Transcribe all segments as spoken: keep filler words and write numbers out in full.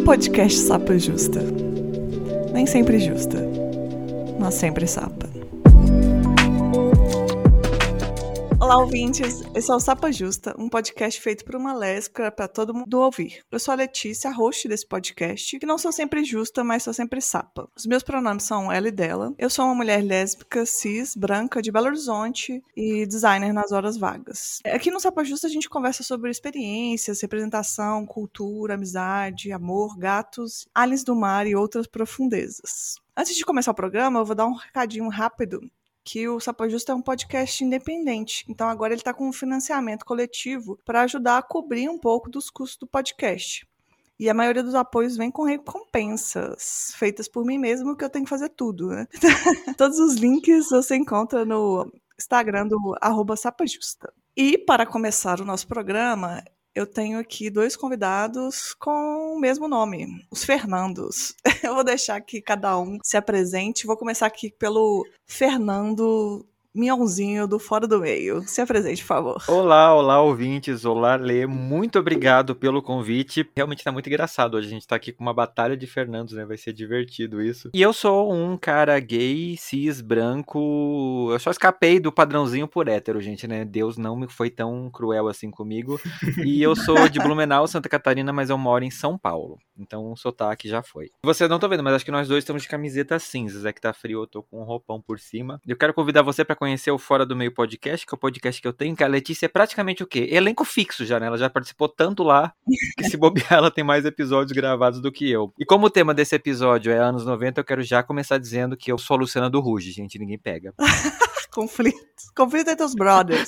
Podcast Sapa Justa. Nem sempre justa, mas sempre sapa. Olá, ouvintes! Esse é o Sapa Justa, um podcast feito por uma lésbica para todo mundo ouvir. Eu sou a Letícia, a host desse podcast, que não sou sempre justa, mas sou sempre sapa. Os meus pronomes são ela e dela. Eu sou uma mulher lésbica, cis, branca, de Belo Horizonte e designer nas horas vagas. Aqui no Sapa Justa a gente conversa sobre experiências, representação, cultura, amizade, amor, gatos, aliens do mar e outras profundezas. Antes de começar o programa, eu vou dar um recadinho rápido que o Sapa Justa é um podcast independente, então agora ele está com um financiamento coletivo para ajudar a cobrir um pouco dos custos do podcast. E a maioria dos apoios vem com recompensas, feitas por mim mesmo, que eu tenho que fazer tudo, né? Todos os links você encontra no Instagram do arroba sapajusta. E para começar o nosso programa, eu tenho aqui dois convidados com o mesmo nome, os Fernandos. Eu vou deixar que cada um se apresente. Vou começar aqui pelo Fernando Mionzinho do Fora do Meio. Se apresente, por favor. Olá, olá, ouvintes. Olá, Lê. Muito obrigado pelo convite. Realmente tá muito engraçado hoje. A gente tá aqui com uma batalha de Fernandos, né? Vai ser divertido isso. E eu sou um cara gay, cis, branco. Eu só escapei do padrãozinho por hétero, gente, né? Deus não me foi tão cruel assim comigo. E eu sou de Blumenau, Santa Catarina, mas eu moro em São Paulo. Então o sotaque já foi. Vocês não estão vendo, mas acho que nós dois estamos de camisetas cinzas. É que tá frio, eu tô com um roupão por cima. Eu quero convidar você pra conhecer o Fora do Meio Podcast, que é o podcast que eu tenho, que a Letícia é praticamente o quê? Elenco fixo já, né? Ela já participou tanto lá, que se bobear ela tem mais episódios gravados do que eu. E como o tema desse episódio é anos noventa, eu quero já começar dizendo que eu sou a Luciana do Ruge, gente, ninguém pega. Conflito. Conflito entre os brothers.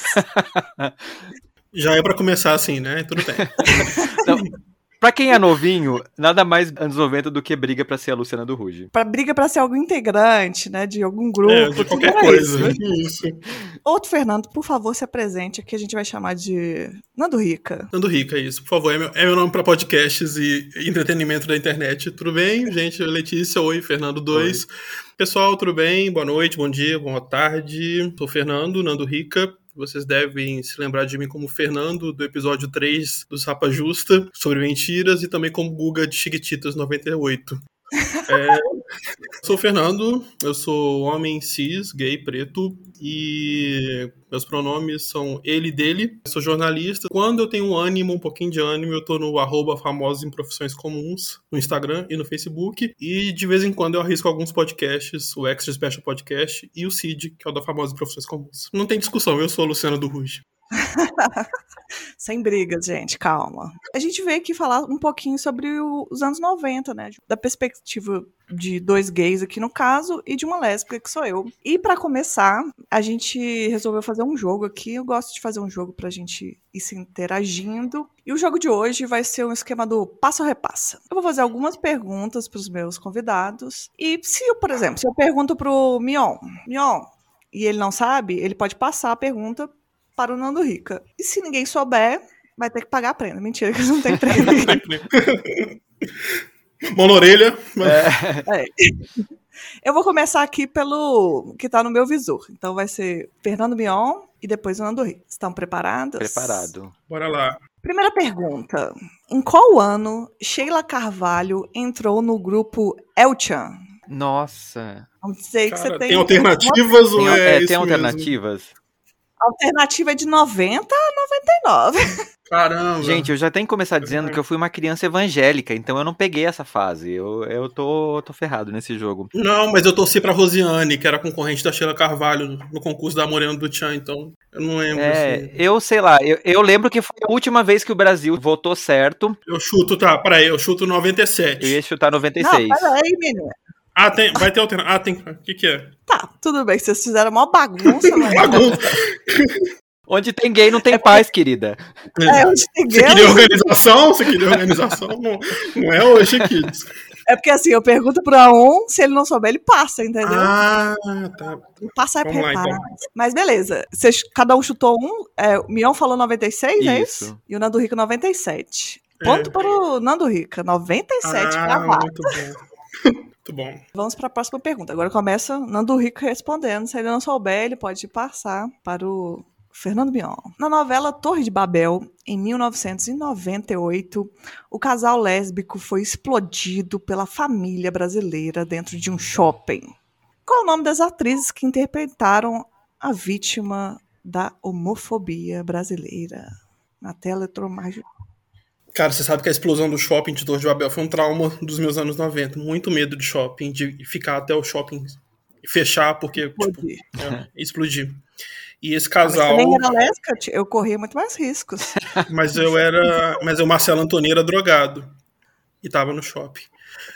Já é pra começar assim, né? Tudo bem. Então, pra quem é novinho, nada mais anos noventa do que briga pra ser a Luciana do Ruge. Pra briga pra ser algum integrante, né? De algum grupo. É, de qualquer coisa. Isso. Outro Fernando, por favor, se apresente. Aqui a gente vai chamar de Nando Rica. Nando Rica, isso. Por favor, é meu, é meu nome pra podcasts e entretenimento da internet. Tudo bem, gente? Letícia, oi, Fernando dois. Pessoal, tudo bem? Boa noite, bom dia, boa tarde. Sou Fernando, Nando Rica. Vocês devem se lembrar de mim como Fernando, do episódio três do Sapa Justa, sobre mentiras, e também como Guga de Chiquititas noventa e oito. É, sou o Fernando, eu sou homem cis, gay, preto, e meus pronomes são ele e dele. Eu sou jornalista. Quando eu tenho um ânimo, um pouquinho de ânimo, eu tô no arroba famosos em profissões comuns, no Instagram e no Facebook. E de vez em quando eu arrisco alguns podcasts, o Extra Special Podcast e o Cid, que é o da Famosos em Profissões Comuns. Não tem discussão, eu sou a Luciana do Ruge. Sem brigas, gente, calma. A gente veio aqui falar um pouquinho sobre o, os anos noventa, né? Da perspectiva de dois gays aqui no caso e de uma lésbica que sou eu. E pra começar, a gente resolveu fazer um jogo aqui. Eu gosto de fazer um jogo pra gente ir se interagindo. E o jogo de hoje vai ser um esquema do passa ou repassa. Eu vou fazer algumas perguntas pros meus convidados. E se eu, por exemplo, se eu pergunto pro Mion, Mion, e ele não sabe, ele pode passar a pergunta para o Nando Rica. E se ninguém souber, vai ter que pagar a prenda. Mentira, que não tem prêmio. Mão na orelha. Mas... É. É. Eu vou começar aqui pelo que tá no meu visor. Então vai ser Fernando Mion e depois o Nando Rica. Estão preparados? Preparado. Bora lá. Primeira pergunta. Em qual ano Sheila Carvalho entrou no grupo El-Chan? Nossa. Vamos dizer que Cara, você tem... tem alternativas ou Tem, é, é, isso tem mesmo? alternativas? A alternativa é de noventa a noventa e nove. Caramba. Gente, eu já tenho que começar dizendo que eu fui uma criança evangélica, então eu não peguei essa fase. Eu, eu tô, tô ferrado nesse jogo. Não, mas eu torci pra Rosiane, que era concorrente da Sheila Carvalho no concurso da Morena do Tchan, então eu não lembro. É, assim. eu sei lá, eu, eu lembro que foi a última vez que o Brasil votou certo. Eu chuto, tá, peraí, eu chuto noventa e sete. Eu ia chutar noventa e Não, seis. peraí, menina. Ah, tem, vai ter alternativa. Ah, tem. O que que é? Tá, tudo bem, vocês fizeram uma bagunça. Mas... Bagunça. Onde tem gay não tem paz, querida. É, onde tem Você gay, queria organização? Você queria organização? Não, não é hoje, kids. É porque assim, eu pergunto pra um, se ele não souber, ele passa, entendeu? Ah, tá. Ele passa é Vamos lá, preparado. então. Mas beleza, vocês, cada um chutou um, é, o Mion falou noventa e seis, é Isso. isso? E o Nando Rica noventa e sete. É. Ponto para o Nando Rica, noventa e sete, Ah, gravado. muito bom. Muito bom. Vamos para a próxima pergunta. Agora começa o Nando Rica respondendo. Se ele não souber, ele pode passar para o Fernando Mion. Na novela Torre de Babel, em mil novecentos e noventa e oito, o casal lésbico foi explodido pela família brasileira dentro de um shopping. Qual o nome das atrizes que interpretaram a vítima da homofobia brasileira? Na tela eletromagnética. Cara, você sabe que a explosão do shopping de Torre de Babel foi um trauma dos meus anos noventa. Muito medo de shopping, de ficar até o shopping fechar, porque, explodir. tipo, é, explodir. E esse casal... Mas também era lésbica, eu corria muito mais riscos. Mas eu era... Mas o Marcelo Antoni era drogado. E tava no shopping.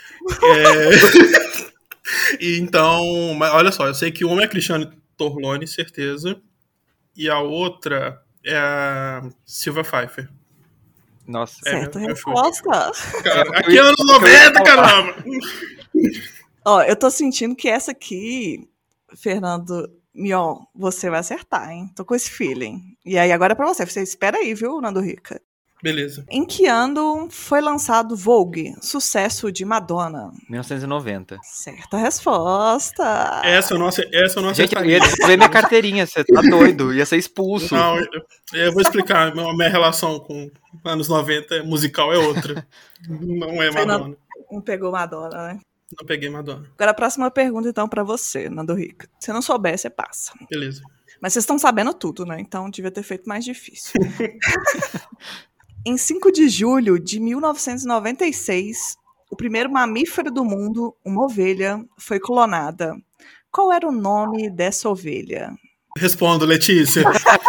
é... e então... Mas olha só, eu sei que uma é a Cristiane Torlone, certeza. E a outra é a Silvia Pfeiffer. Nossa. Certa é, resposta. Cara, aqui é anos noventa, caramba! Ó, eu tô sentindo que essa aqui, Fernando Mion, você vai acertar, hein? Tô com esse feeling. E aí, agora é pra você. Você espera aí, viu, Nando Rica? Beleza. Em que ano foi lançado Vogue, sucesso de Madonna? mil novecentos e noventa. Certa resposta. Essa eu não, essa eu não Gente, eu acertaria. ia devolver minha carteirinha, você tá doido, ia ser expulso. Não, eu, eu vou explicar. A minha relação com anos noventa musical é outra. Não é Madonna. Não, não pegou Madonna, né? Não peguei Madonna. Agora a próxima pergunta, então, pra você, Nando Rica. Se não souber, você passa. Beleza. Mas vocês estão sabendo tudo, né? Então devia ter feito mais difícil. Em cinco de julho de mil novecentos e noventa e seis, o primeiro mamífero do mundo, uma ovelha, foi clonada. Qual era o nome dessa ovelha? Respondo, Letícia.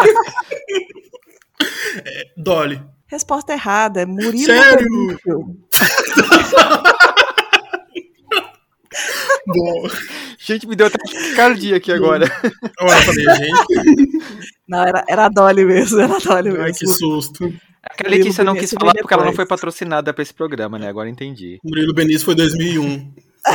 é, Dolly. Resposta errada, é Murilo Sério? Benício. Bom. Gente, me deu até cardia aqui agora. Eu falei, gente. Não, era, era a Dolly mesmo, era a Dolly mesmo. Ai, que susto. A Letícia não quis falar porque ela não foi patrocinada pra esse programa, né? Agora entendi. Murilo Benício foi dois mil e um.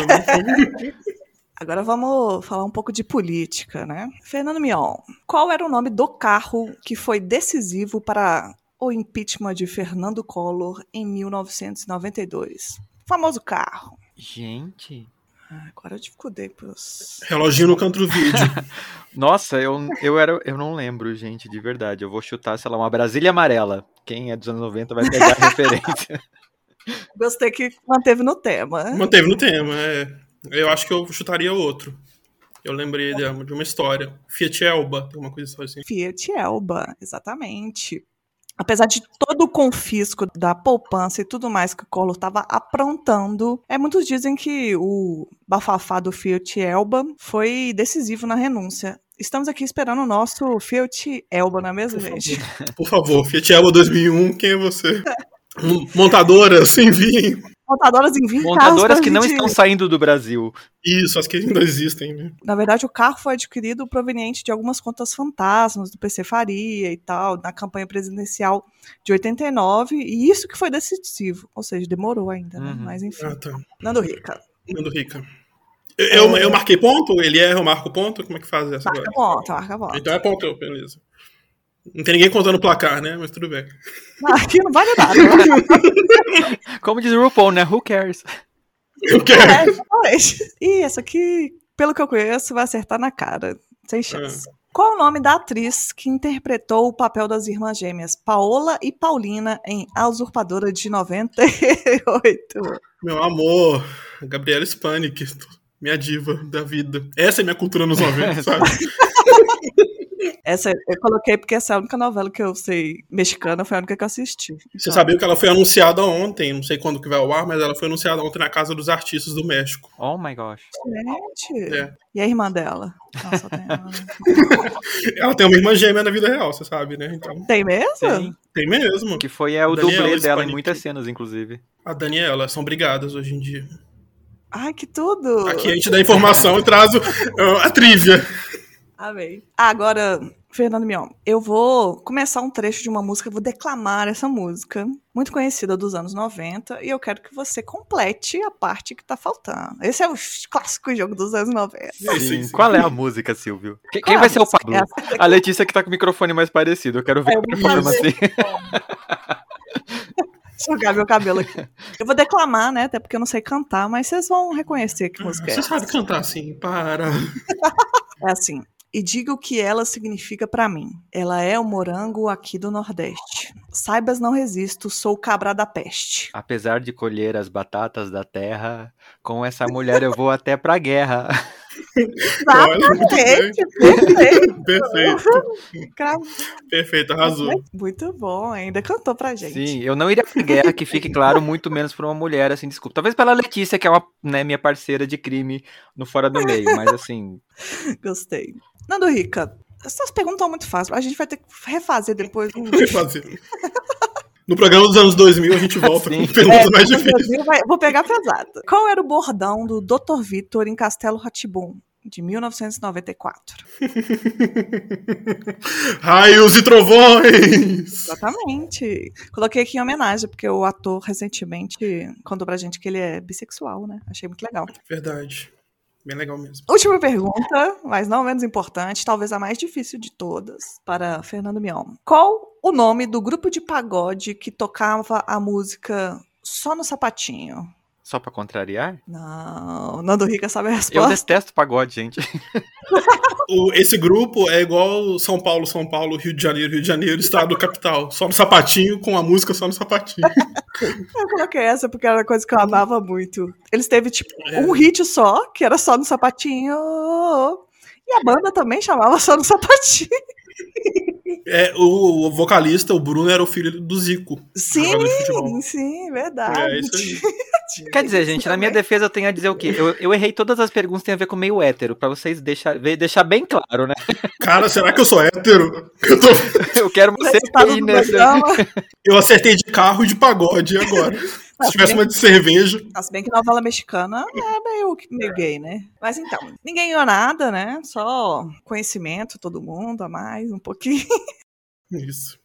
Agora vamos falar um pouco de política, né? Fernando Mion, qual era o nome do carro que foi decisivo para o impeachment de Fernando Collor em mil novecentos e noventa e dois? O famoso carro. Gente... Ah, agora eu dificultei pros... Reloginho no canto do vídeo. Nossa, eu, eu, era, eu não lembro, gente, de verdade. Eu vou chutar, sei lá, uma Brasília amarela. Quem é dos anos noventa vai pegar a referência. Gostei que manteve no tema. Manteve no tema, é. Eu acho que eu chutaria outro. Eu lembrei de uma, de uma história. Fiat Elba, tem uma coisa assim. Fiat Elba, exatamente. Apesar de todo o confisco da poupança e tudo mais que o Collor estava aprontando, é, muitos dizem que o bafafá do Fiat Elba foi decisivo na renúncia. Estamos aqui esperando o nosso Fiat Elba, não é mesmo, Por gente? favor, por favor, Fiat Elba dois mil e um, quem é você? Montadoras, enviem. Montadoras enviam Montadoras que não gente... estão saindo do Brasil. Isso, as que ainda existem, né? Na verdade, o carro foi adquirido proveniente de algumas contas fantasmas do P C Faria e tal, na campanha presidencial de oitenta e nove, e isso que foi decisivo. Ou seja, demorou ainda, né? Uhum. Mas enfim. Ah, tá. Nando Rica. Nando Rica. Eu, eu, eu marquei ponto? Ele erra, eu marco ponto? Como é que faz essa? Marca ponto, marca ponto. Então é ponto, beleza. Não tem ninguém contando o placar, né? Mas tudo bem. Aqui não vale nada. Como diz o RuPaul, né? Who cares? Eu quero. É, e essa aqui, pelo que eu conheço, vai acertar na cara. Sem chance. É. Qual o nome da atriz que interpretou o papel das irmãs gêmeas Paola e Paulina em A Usurpadora de noventa e oito? Meu amor, Gabriela Spanik, minha diva da vida. Essa é minha cultura nos noventa, sabe? Essa eu coloquei porque essa é a única novela que eu sei mexicana, foi a única que eu assisti. Então... Você sabia que ela foi anunciada ontem, não sei quando que vai ao ar, mas ela foi anunciada ontem na Casa dos Artistas do México. Oh my gosh. Gente, é. E a irmã dela? Nossa, tem ela. Ela tem uma irmã gêmea na vida real, você sabe, né? Então... Tem mesmo? Tem. Tem mesmo. Que foi é, o Daniela dublê dela Spanik. em muitas cenas, inclusive. A Daniela, são brigadas hoje em dia. Ai, que tudo! Aqui a gente dá informação e traz o, a trivia. Amei. Agora, Fernando Mion, eu vou começar um trecho de uma música, eu vou declamar essa música, muito conhecida dos anos noventa, e eu quero que você complete a parte que tá faltando. Esse é o clássico jogo dos anos noventa. Sim, sim, sim. Qual é a música, Silvio? Quem, quem vai ser o Pablo? É a Letícia que tá com o microfone mais parecido, eu quero ver é, a performance assim. Jogar meu cabelo aqui. Eu vou declamar, né? Até porque eu não sei cantar, mas vocês vão reconhecer que música é essa. Você sabe cantar assim, para. É assim. e diga o que ela significa pra mim. Ela é o morango aqui do Nordeste. Saibas não resisto, sou o cabra da peste. Apesar de colher as batatas da terra, com essa mulher eu vou até pra guerra. Olha, muito bem. Perfeito. Perfeito. Cra- Perfeito, arrasou. Muito bom, ainda cantou pra gente. Sim, eu não iria pra guerra, que fique claro, muito menos pra uma mulher, assim, desculpa. Talvez pela Letícia, que é uma, né, minha parceira de crime no Fora do Meio, mas assim... Gostei. Nando Rica, essas perguntas são muito fáceis. A gente vai ter que refazer depois. Um... Refazer. No programa dos anos dois mil, a gente volta Sim. com perguntas É, mais no difíceis. Brasil vai- vou pegar pesado. Qual era o bordão do doutor Vitor em Castelo Rá-Tim-Bum, de mil novecentos e noventa e quatro? Raios e trovões! Exatamente. Coloquei aqui em homenagem, porque o ator recentemente contou pra gente que ele é bissexual, né? Achei muito legal. Verdade. Bem legal mesmo. Última pergunta, mas não menos importante, talvez a mais difícil de todas, para Fernando Mion. Qual o nome do grupo de pagode que tocava a música Só no Sapatinho? Só pra contrariar? Não, Nando Rica sabe a Eu resposta. detesto pagode, gente. O, esse grupo é igual São Paulo, São Paulo, Rio de Janeiro, Rio de Janeiro, estado capital. Só no sapatinho, com a música só no sapatinho. Eu coloquei essa porque era uma coisa que eu amava muito. Eles teve, tipo, É. um hit só, que era Só no Sapatinho. E a banda também chamava Só no Sapatinho. É, o, o vocalista, o Bruno, era o filho do Zico. Sim, jogador de futebol. sim, verdade. É, isso aí. Quer dizer, gente, na minha defesa eu tenho a dizer o quê? Eu, eu errei todas as perguntas que tem a ver com meio hétero, pra vocês deixar, ver- deixar bem claro, né? Cara, será que eu sou hétero? Eu, tô- Eu quero uma Você C tá P I no nessa. programa. eu acertei de carro e de pagode e agora. Se tivesse uma de cerveja. Se bem que novela mexicana é meio, meio gay, né? Mas então, ninguém ganhou nada, né? Só conhecimento, todo mundo, a mais, um pouquinho. Isso.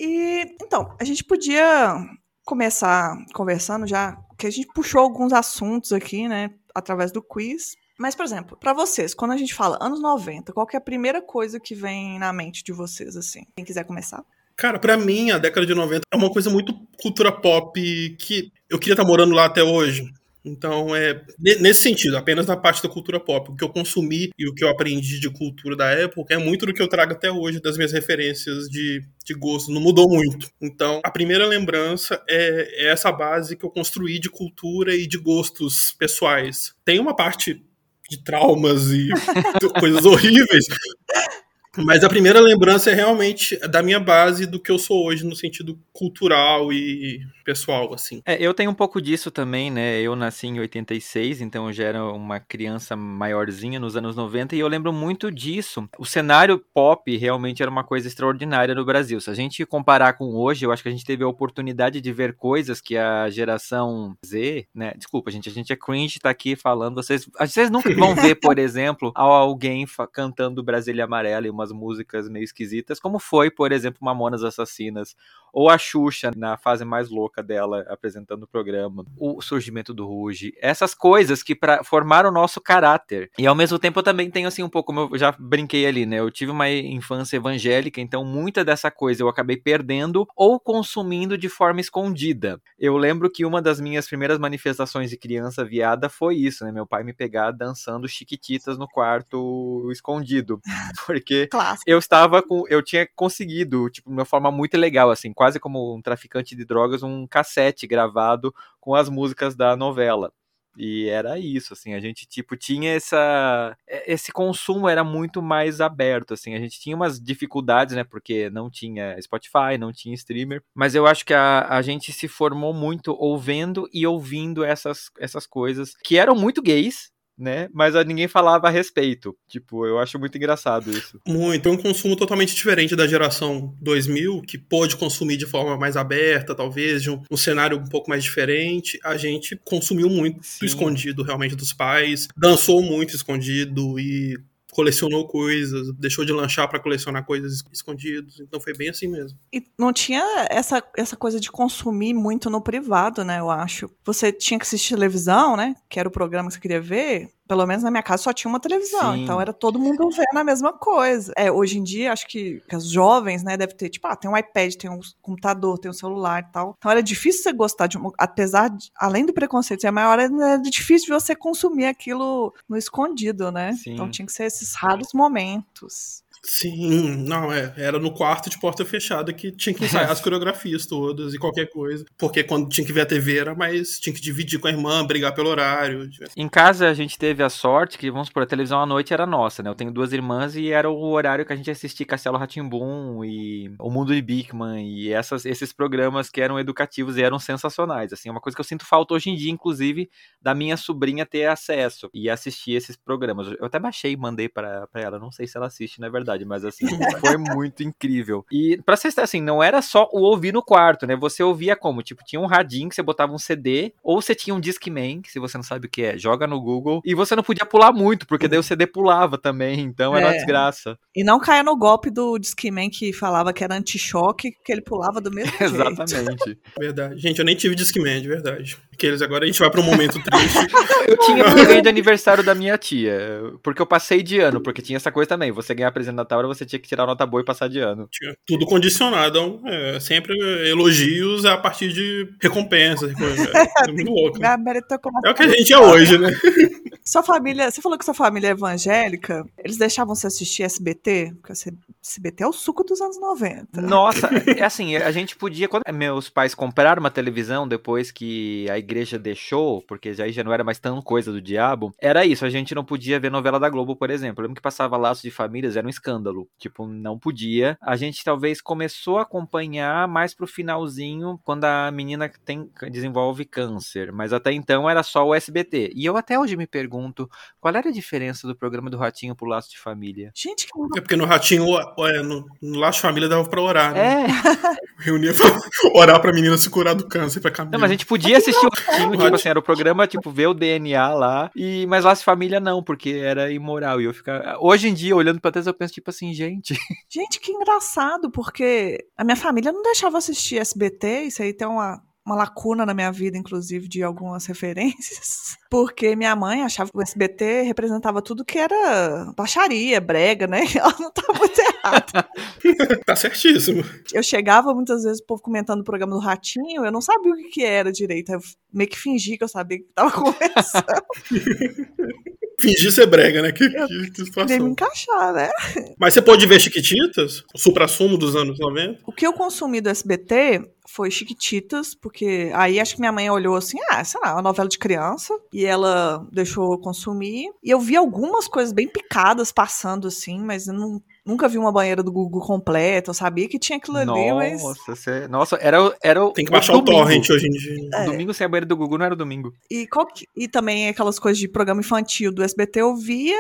E, então, a gente podia começar conversando já, que a gente puxou alguns assuntos aqui, né, através do quiz. Mas, por exemplo, pra vocês, quando a gente fala anos noventa, qual que é a primeira coisa que vem na mente de vocês, assim? Quem quiser começar? Cara, pra mim, a década de noventa é uma coisa muito cultura pop que eu queria estar morando lá até hoje. Então, é ne- nesse sentido, apenas na parte da cultura pop. O que eu consumi e o que eu aprendi de cultura da época é muito do que eu trago até hoje, das minhas referências de, de gosto. Não mudou muito. Então, a primeira lembrança é, é essa base que eu construí de cultura e de gostos pessoais. Tem uma parte de traumas e coisas horríveis, mas a primeira lembrança é realmente da minha base do que eu sou hoje no sentido cultural e pessoal, assim. É, eu tenho um pouco disso também, né? Eu nasci em oitenta e seis, então eu já era uma criança maiorzinha nos anos noventa, e eu lembro muito disso. O cenário pop realmente era uma coisa extraordinária no Brasil. Se a gente comparar com hoje, eu acho que a gente teve a oportunidade de ver coisas que a geração Z, né? Desculpa, gente, a gente é cringe, tá aqui falando. Vocês, vocês nunca vão ver, por exemplo, alguém fa- cantando Brasília Amarela e umas músicas meio esquisitas, como foi, por exemplo, Mamonas Assassinas, ou a Xuxa na fase mais louca dela, apresentando o programa, o surgimento do Ruge, essas coisas que pra, formaram o nosso caráter. E ao mesmo tempo eu também tenho assim um pouco, como eu já brinquei ali, né? Eu tive uma infância evangélica, então muita dessa coisa eu acabei perdendo ou consumindo de forma escondida. Eu lembro que uma das minhas primeiras manifestações de criança viada foi isso, né? Meu pai me pegar dançando Chiquititas no quarto escondido, porque Clássico. eu estava com, eu tinha conseguido, tipo, de uma forma muito legal, assim, quase como um traficante de drogas, um cassete gravado com as músicas da novela. E era isso, assim, a gente, tipo, tinha essa... Esse consumo era muito mais aberto, assim, a gente tinha umas dificuldades, né, porque não tinha Spotify, não tinha streamer, mas eu acho que a, a gente se formou muito ouvendo e ouvindo essas, essas coisas, que eram muito gays, né, mas ninguém falava a respeito. Tipo, eu acho muito engraçado isso. Muito, é um consumo totalmente diferente da geração dois mil, que pôde consumir de forma mais aberta, talvez, de um, um cenário um pouco mais diferente. A gente consumiu muito Sim. escondido, realmente, dos pais, dançou muito escondido e colecionou coisas, deixou de lanchar pra colecionar coisas escondidas, então foi bem assim mesmo. E não tinha essa, essa coisa de consumir muito no privado, né, eu acho. Você tinha que assistir televisão, né, que era o programa que você queria ver, pelo menos na minha casa só tinha uma televisão, Sim. então era todo mundo vendo a mesma coisa. É, hoje em dia, acho que, que os jovens, né, devem ter, tipo, ah, tem um iPad, tem um computador, tem um celular e tal. Então era difícil você gostar de uma, apesar de, além do preconceito ser maior, era difícil de você consumir aquilo no escondido, né? Sim. Então tinha que ser esses raros momentos. Sim, não, é, era no quarto de porta fechada que tinha que ensaiar as coreografias todas e qualquer coisa, porque quando tinha que ver a T V era mais, tinha que dividir com a irmã, brigar pelo horário. Em casa a gente teve a sorte que, vamos supor, a televisão à noite era nossa, né, eu tenho duas irmãs e era o horário que a gente assistia Castelo Rá-Tim-Bum e O Mundo de Bigman e essas, esses programas que eram educativos e eram sensacionais, assim, é uma coisa que eu sinto falta hoje em dia, inclusive, da minha sobrinha ter acesso e assistir esses programas. Eu até baixei e mandei pra, pra ela, não sei se ela assiste, na verdade, mas assim, foi muito incrível. E pra vocês, assim, não era só o ouvir no quarto, né? Você ouvia como? Tipo, tinha um radinho que você botava um C D, ou você tinha um Discman, que se você não sabe o que é, joga no Google, e você não podia pular muito, porque daí o C D pulava também, então era É. uma desgraça. E não caia no golpe do Discman que falava que era anti-choque, que ele pulava do mesmo jeito. Exatamente. Verdade. Gente, eu nem tive Discman, de verdade. Aqueles agora a gente vai pra um momento triste. Eu tinha porque eu ganhei de aniversário da minha tia, porque eu passei de ano, porque tinha essa coisa também, você ganhar presente na Natal, você tinha que tirar nota boa e passar de ano. Tinha tudo condicionado, é, sempre elogios a partir de recompensas. É muito louco. Né? É o que a gente é hoje, né? Sua família, você falou que sua família é evangélica, eles deixavam você assistir S B T? Porque S B T é o suco dos anos noventa. Nossa, é assim, a gente podia, quando meus pais compraram uma televisão depois que a igreja deixou, porque aí já não era mais tão coisa do diabo, era isso, a gente não podia ver novela da Globo, por exemplo. Eu lembro que passava Laços de Famílias, era um escândalo, tipo, não podia. A gente talvez começou a acompanhar mais pro finalzinho, quando a menina tem, desenvolve câncer, mas até então era só o S B T. E eu até hoje me pergunto, qual era a diferença do programa do Ratinho pro Laço de Família? Gente, que... É porque no Ratinho, no, no Laço de Família dava pra orar, né? É. Reunia pra orar pra menina se curar do câncer, pra Camila. Não, mas a gente podia assistir o Ratinho, tipo assim, era o programa, tipo, ver o D N A lá, e, mas Laço de Família não, porque era imoral, e eu ficava... Hoje em dia, olhando pra trás, eu penso, tipo assim, gente... Gente, que engraçado, porque a minha família não deixava assistir S B T, isso aí tem uma... uma lacuna na minha vida, inclusive, de algumas referências, porque minha mãe achava que o S B T representava tudo que era baixaria, brega, né? Ela não tá muito errada. Tá certíssimo. Eu chegava muitas vezes o povo comentando o programa do Ratinho, eu não sabia o que, que era direito, eu meio que fingi que eu sabia que tava conversando. Fingir ser brega, né? Que, eu que, que situação. Queria me encaixar, né? Mas você pode ver Chiquititas? O supra-sumo dos anos noventa? O que eu consumi do S B T foi Chiquititas, porque aí acho que minha mãe olhou assim, ah, sei lá, uma novela de criança, e ela deixou eu consumir. E eu vi algumas coisas bem picadas passando assim, mas eu não... Nunca vi uma banheira do Google completa, eu sabia que tinha aquilo ali, Nossa, mas... Você... Nossa, era, era o Tem que baixar o, o torrent hoje em dia. É. Domingo sem a banheira do Google não era domingo. E, qual que... e também aquelas coisas de programa infantil do S B T eu via,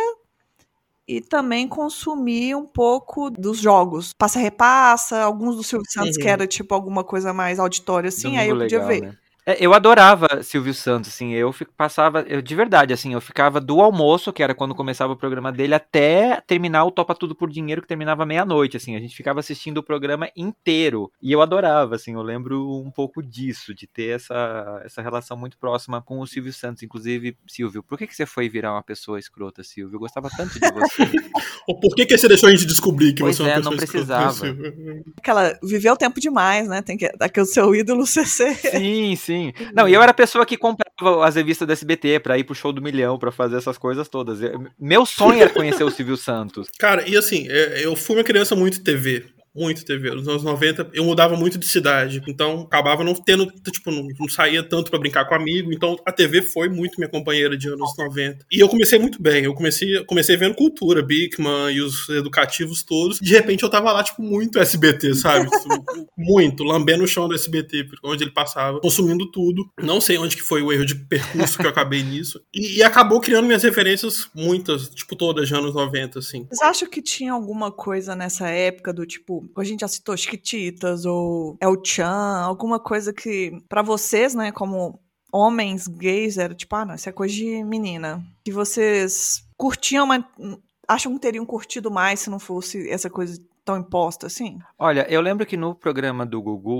e também consumi um pouco dos jogos. Passa-repassa, alguns do Silvio Santos, uhum. que era tipo alguma coisa mais auditória assim, domingo aí eu podia legal, ver. Né? É, eu adorava Silvio Santos, assim, eu fico, passava, eu, de verdade, assim, eu ficava do almoço, que era quando começava o programa dele, até terminar o Topa Tudo por Dinheiro, que terminava meia-noite, assim, a gente ficava assistindo o programa inteiro, e eu adorava, assim, eu lembro um pouco disso, de ter essa, essa relação muito próxima com o Silvio Santos, inclusive, Silvio, por que, que você foi virar uma pessoa escrota, Silvio? Eu gostava tanto de você. Ou por que, que você deixou a gente descobrir que pois você é uma é, pessoa não precisava. escrota? Aquela, viveu tempo demais, né, tem que, daqui o seu ídolo C C. Sim, sim. Sim. Não, e eu era a pessoa que comprava as revistas do S B T pra ir pro Show do Milhão, pra fazer essas coisas todas. Eu, meu sonho era conhecer o Silvio Santos. Cara, e assim, eu fui uma criança muito T V. Muito T V. Nos anos noventa, eu mudava muito de cidade. Então, acabava não tendo, tipo, não, não saía tanto pra brincar com amigo. Então, a T V foi muito minha companheira de anos noventa. E eu comecei muito bem. Eu comecei, comecei vendo cultura, Bigman e os educativos todos. De repente, eu tava lá, tipo, muito S B T, sabe? Muito. Lambendo o chão do S B T, onde ele passava. Consumindo tudo. Não sei onde que foi o erro de percurso que eu acabei nisso. E, e acabou criando minhas referências, muitas, tipo, todas de anos noventa, assim. Vocês acham que tinha alguma coisa nessa época do, tipo, a gente já citou Chiquititas ou El Chan, alguma coisa que, pra vocês, né, como homens gays, era tipo, ah, não, isso é coisa de menina. Que vocês curtiam, mas acham que teriam curtido mais se não fosse essa coisa tão imposta assim? Olha, eu lembro que no programa do Gugu,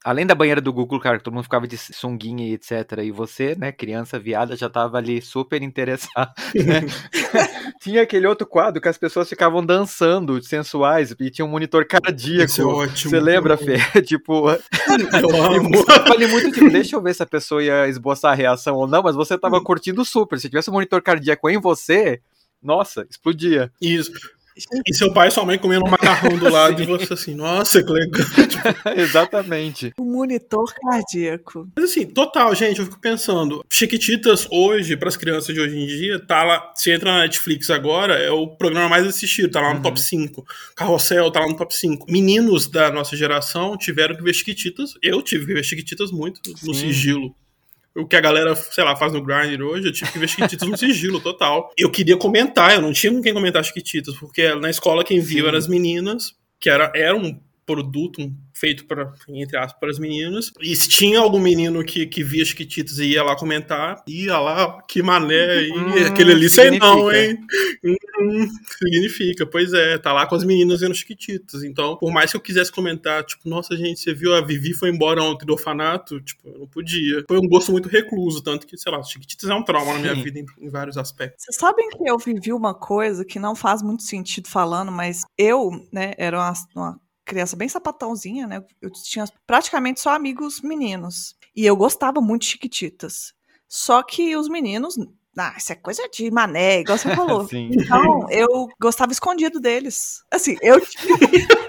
além da banheira do Google, cara, que todo mundo ficava de sunguinha e etcétera. E você, né, criança viada, já tava ali super interessado, né? Tinha aquele outro quadro que as pessoas ficavam dançando, sensuais, e tinha um monitor cardíaco. Isso é ótimo. Você lembra, Fê? Tipo... Eu amo. Eu falei muito, tipo, deixa eu ver se a pessoa ia esboçar a reação ou não, mas você tava curtindo super. Se tivesse um monitor cardíaco em você, nossa, explodia. Isso. E seu pai e sua mãe comendo um macarrão do lado e você assim, nossa, que legal. Exatamente. O monitor cardíaco. Mas assim, total, gente, eu fico pensando, Chiquititas hoje, pras crianças de hoje em dia, tá lá, se entra na Netflix agora, é o programa mais assistido, tá lá no uhum. top cinco. Carrossel tá lá no top cinco. Meninos da nossa geração tiveram que ver Chiquititas, eu tive que ver Chiquititas muito no Sim. sigilo. O que a galera, sei lá, faz no Grindr hoje, eu tive que ver Chiquititas no sigilo, total. Eu queria comentar, eu não tinha com quem comentar Chiquititas, porque na escola quem viu eram as meninas, que era, era um produto um, feito para, entre aspas, para as meninas. E se tinha algum menino que, que via Chiquititas e ia lá comentar, ia lá, que mané, e hum, aquele ali, sei não, hein? Hum, significa, pois é, tá lá com as meninas vendo Chiquititas. Então, por mais que eu quisesse comentar, tipo, nossa, gente, você viu a Vivi foi embora ontem do orfanato? Tipo, eu não podia. Foi um gosto muito recluso, tanto que, sei lá, Chiquititas é um trauma na minha Sim. vida em, em vários aspectos. Vocês sabem que eu vivi uma coisa que não faz muito sentido falando, mas eu, né, era uma, uma criança bem sapatãozinha, né? Eu tinha praticamente só amigos meninos. E eu gostava muito de Chiquititas. Só que os meninos... Ah, isso é coisa de mané, igual você falou. Então, eu gostava escondido deles. Assim, eu tinha...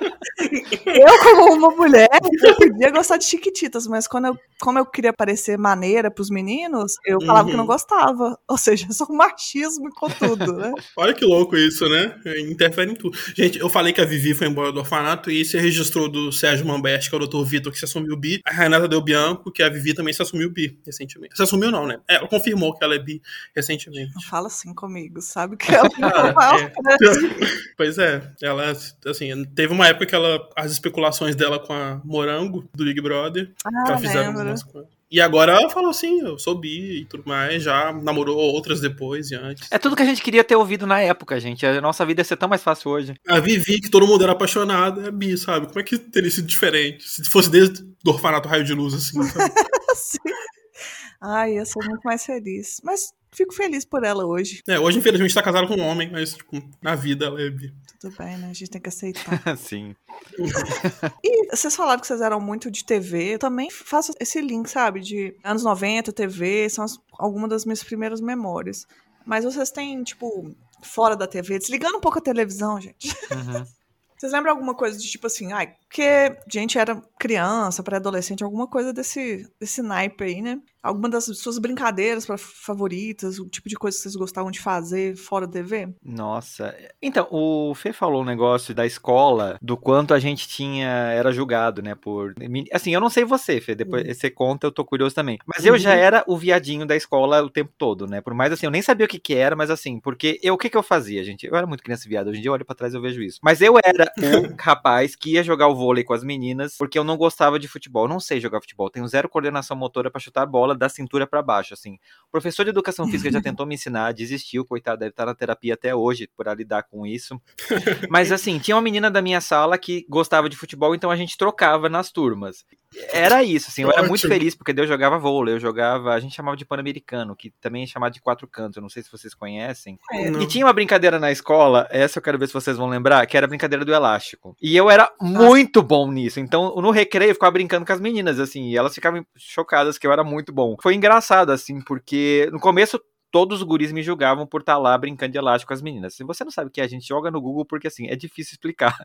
Eu, como uma mulher, eu podia gostar de Chiquititas, mas quando eu, como eu queria parecer maneira pros meninos, eu falava uhum. que não gostava. Ou seja, só um machismo com tudo, né? Olha que louco isso, né? Interfere em tudo. Gente, eu falei que a Vivi foi embora do orfanato e se registrou do Sérgio Mamberti, que é o doutor Vitor, que se assumiu bi. A Renata Del Bianco, que a Vivi também se assumiu bi recentemente. Se assumiu não, né? Ela confirmou que ela é bi recentemente. Não fala assim comigo, sabe? Que ela ah, é. Pois é, ela, assim, teve uma época que ela, as especulações dela com a Morango, do Big Brother, ah, que ela fizeram algumas coisas. E agora ela falou assim, eu sou bi e tudo mais, já namorou outras depois e antes. É tudo que a gente queria ter ouvido na época, gente. A nossa vida ia ser tão mais fácil hoje. A Vivi, que todo mundo era apaixonado, é bi, sabe? Como é que teria sido diferente? Se fosse desde do orfanato Raio de Luz, assim, sabe? Sim. Ai, eu sou muito mais feliz. Mas fico feliz por ela hoje. É, hoje, infelizmente, tá casada com um homem, mas, tipo, na vida ela é bi. Tudo bem, né? A gente tem que aceitar. Sim. E vocês falaram que vocês eram muito de T V. Eu também faço esse link, sabe? De anos noventa, T V, são as, algumas das minhas primeiras memórias. Mas vocês têm, tipo, fora da T V, desligando um pouco a televisão, gente. Uhum. Vocês lembram alguma coisa de tipo assim, ai, porque a gente era criança, pré-adolescente, alguma coisa desse, desse naipe aí, né? Alguma das suas brincadeiras favoritas, o tipo de coisa que vocês gostavam de fazer fora da T V? Nossa. Então, o Fê falou um negócio da escola, do quanto a gente tinha, era julgado, né, por... Assim, eu não sei você, Fê, depois uhum. você conta, eu tô curioso também. Mas eu uhum. já era o viadinho da escola o tempo todo, né? Por mais assim, eu nem sabia o que que era, mas assim, porque eu, o que que eu fazia, gente? Eu era muito criança viada, hoje em dia eu olho pra trás e eu vejo isso. Mas eu era o rapaz que ia jogar o vôlei com as meninas, porque eu não gostava de futebol. Eu não sei jogar futebol, tenho zero coordenação motora pra chutar a bola da cintura pra baixo, assim. O professor de educação física já tentou me ensinar, desistiu, coitado, deve estar na terapia até hoje por lidar com isso. Mas assim, tinha uma menina da minha sala que gostava de futebol, então a gente trocava nas turmas. Era isso, assim, eu era muito feliz, porque eu jogava vôlei, eu jogava, a gente chamava de Pan-Americano, que também é chamado de quatro cantos, eu não sei se vocês conhecem. É, e tinha uma brincadeira na escola, essa eu quero ver se vocês vão lembrar, que era a brincadeira do elástico. E eu era muito bom nisso, então no recreio eu ficava brincando com as meninas, assim, e elas ficavam chocadas que eu era muito bom. Foi engraçado, assim, porque no começo todos os guris me julgavam por estar lá brincando de elástico com as meninas. Se você não sabe o que é, a gente joga no Google porque, assim, é difícil explicar.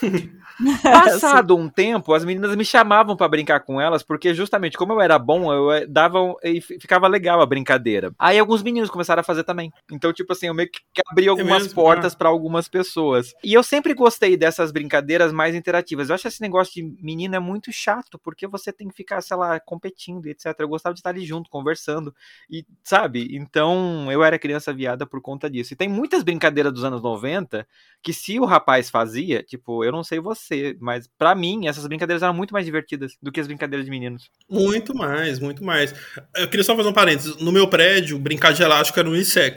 Passado um tempo, as meninas me chamavam pra brincar com elas, porque justamente como eu era bom, eu dava e ficava legal a brincadeira. Aí alguns meninos começaram a fazer também. Então, tipo assim, eu meio que abri algumas é portas ah. pra algumas pessoas. E eu sempre gostei dessas brincadeiras mais interativas. Eu acho esse negócio de menina é muito chato, porque você tem que ficar, sei lá, competindo, etcétera. Eu gostava de estar ali junto, conversando, e, sabe? Então, eu era criança viada por conta disso. E tem muitas brincadeiras dos anos noventa que se o rapaz fazia, tipo, eu não sei você, mas pra mim essas brincadeiras eram muito mais divertidas do que as brincadeiras de meninos. Muito mais, muito mais. Eu queria só fazer um parênteses. No meu prédio, brincar de elástico era unissex.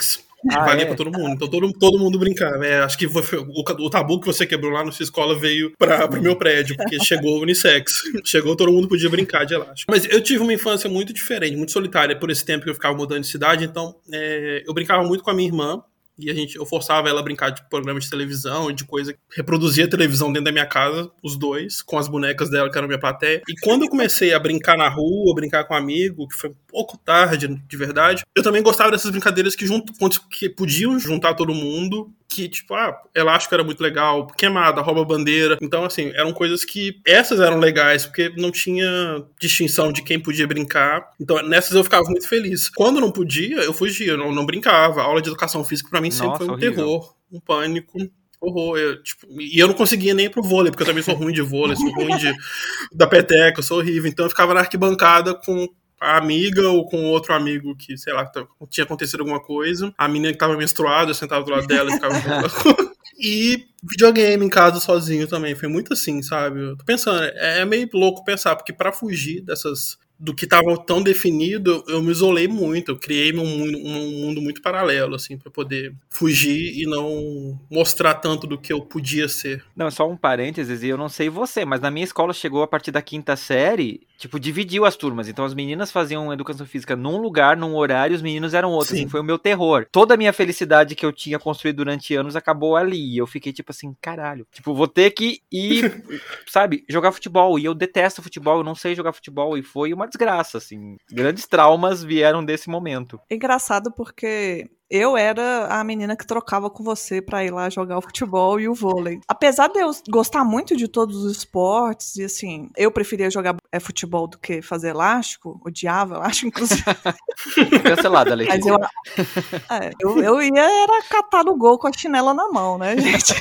Ah, valia é? pra todo mundo. Então todo, todo mundo brincava. É, acho que foi, o, o tabu que você quebrou lá na sua escola veio pra, pro meu prédio, porque chegou o unissex. Chegou, todo mundo podia brincar de elástico. Mas eu tive uma infância muito diferente, muito solitária por esse tempo que eu ficava mudando de cidade. Então é, eu brincava muito com a minha irmã. E a gente, eu forçava ela a brincar de programas de televisão e de coisa que reproduzia a televisão dentro da minha casa, os dois, com as bonecas dela, que eram minha plateia. E quando eu comecei a brincar na rua, brincar com um amigo, que foi um pouco tarde, de verdade, eu também gostava dessas brincadeiras que, junto, que podiam juntar todo mundo, que, tipo, ah, elástico era muito legal, queimada, rouba-bandeira. Então, assim, eram coisas que, essas eram legais, porque não tinha distinção de quem podia brincar. Então, nessas eu ficava muito feliz. Quando não podia, eu fugia, eu não, não brincava. A aula de educação física, pra mim, sempre Nossa, foi um horrível. terror, um pânico. Horror. Eu, tipo, e eu não conseguia nem ir pro vôlei, porque eu também sou ruim de vôlei, sou ruim de, da peteca, eu sou horrível. Então eu ficava na arquibancada com a amiga ou com outro amigo que, sei lá, tinha acontecido alguma coisa. A menina que tava menstruada, eu sentava do lado dela e ficava junto. E videogame em casa sozinho também. Foi muito assim, sabe? Eu tô pensando, é meio louco pensar, porque pra fugir dessas... do que estava tão definido, eu me isolei muito, eu criei um mundo, um mundo muito paralelo, assim, para poder fugir e não mostrar tanto do que eu podia ser. Não, só um parênteses, e eu não sei você, mas na minha escola chegou a partir da quinta série, tipo, dividiu as turmas, então as meninas faziam educação física num lugar, num horário, e os meninos eram outros, assim, foi o meu terror. Toda a minha felicidade que eu tinha construído durante anos acabou ali, e eu fiquei tipo assim, caralho, tipo, vou ter que ir, sabe, jogar futebol, e eu detesto futebol, eu não sei jogar futebol, e foi uma desgraça, assim. Grandes traumas vieram desse momento. É engraçado porque eu era a menina que trocava com você pra ir lá jogar o futebol e o vôlei. Apesar de eu gostar muito de todos os esportes, e assim, eu preferia jogar é, futebol do que fazer elástico, odiava elástico, inclusive. Cancelada, Letícia. Mas eu, é, eu, eu ia era catar no gol com a chinela na mão, né, gente?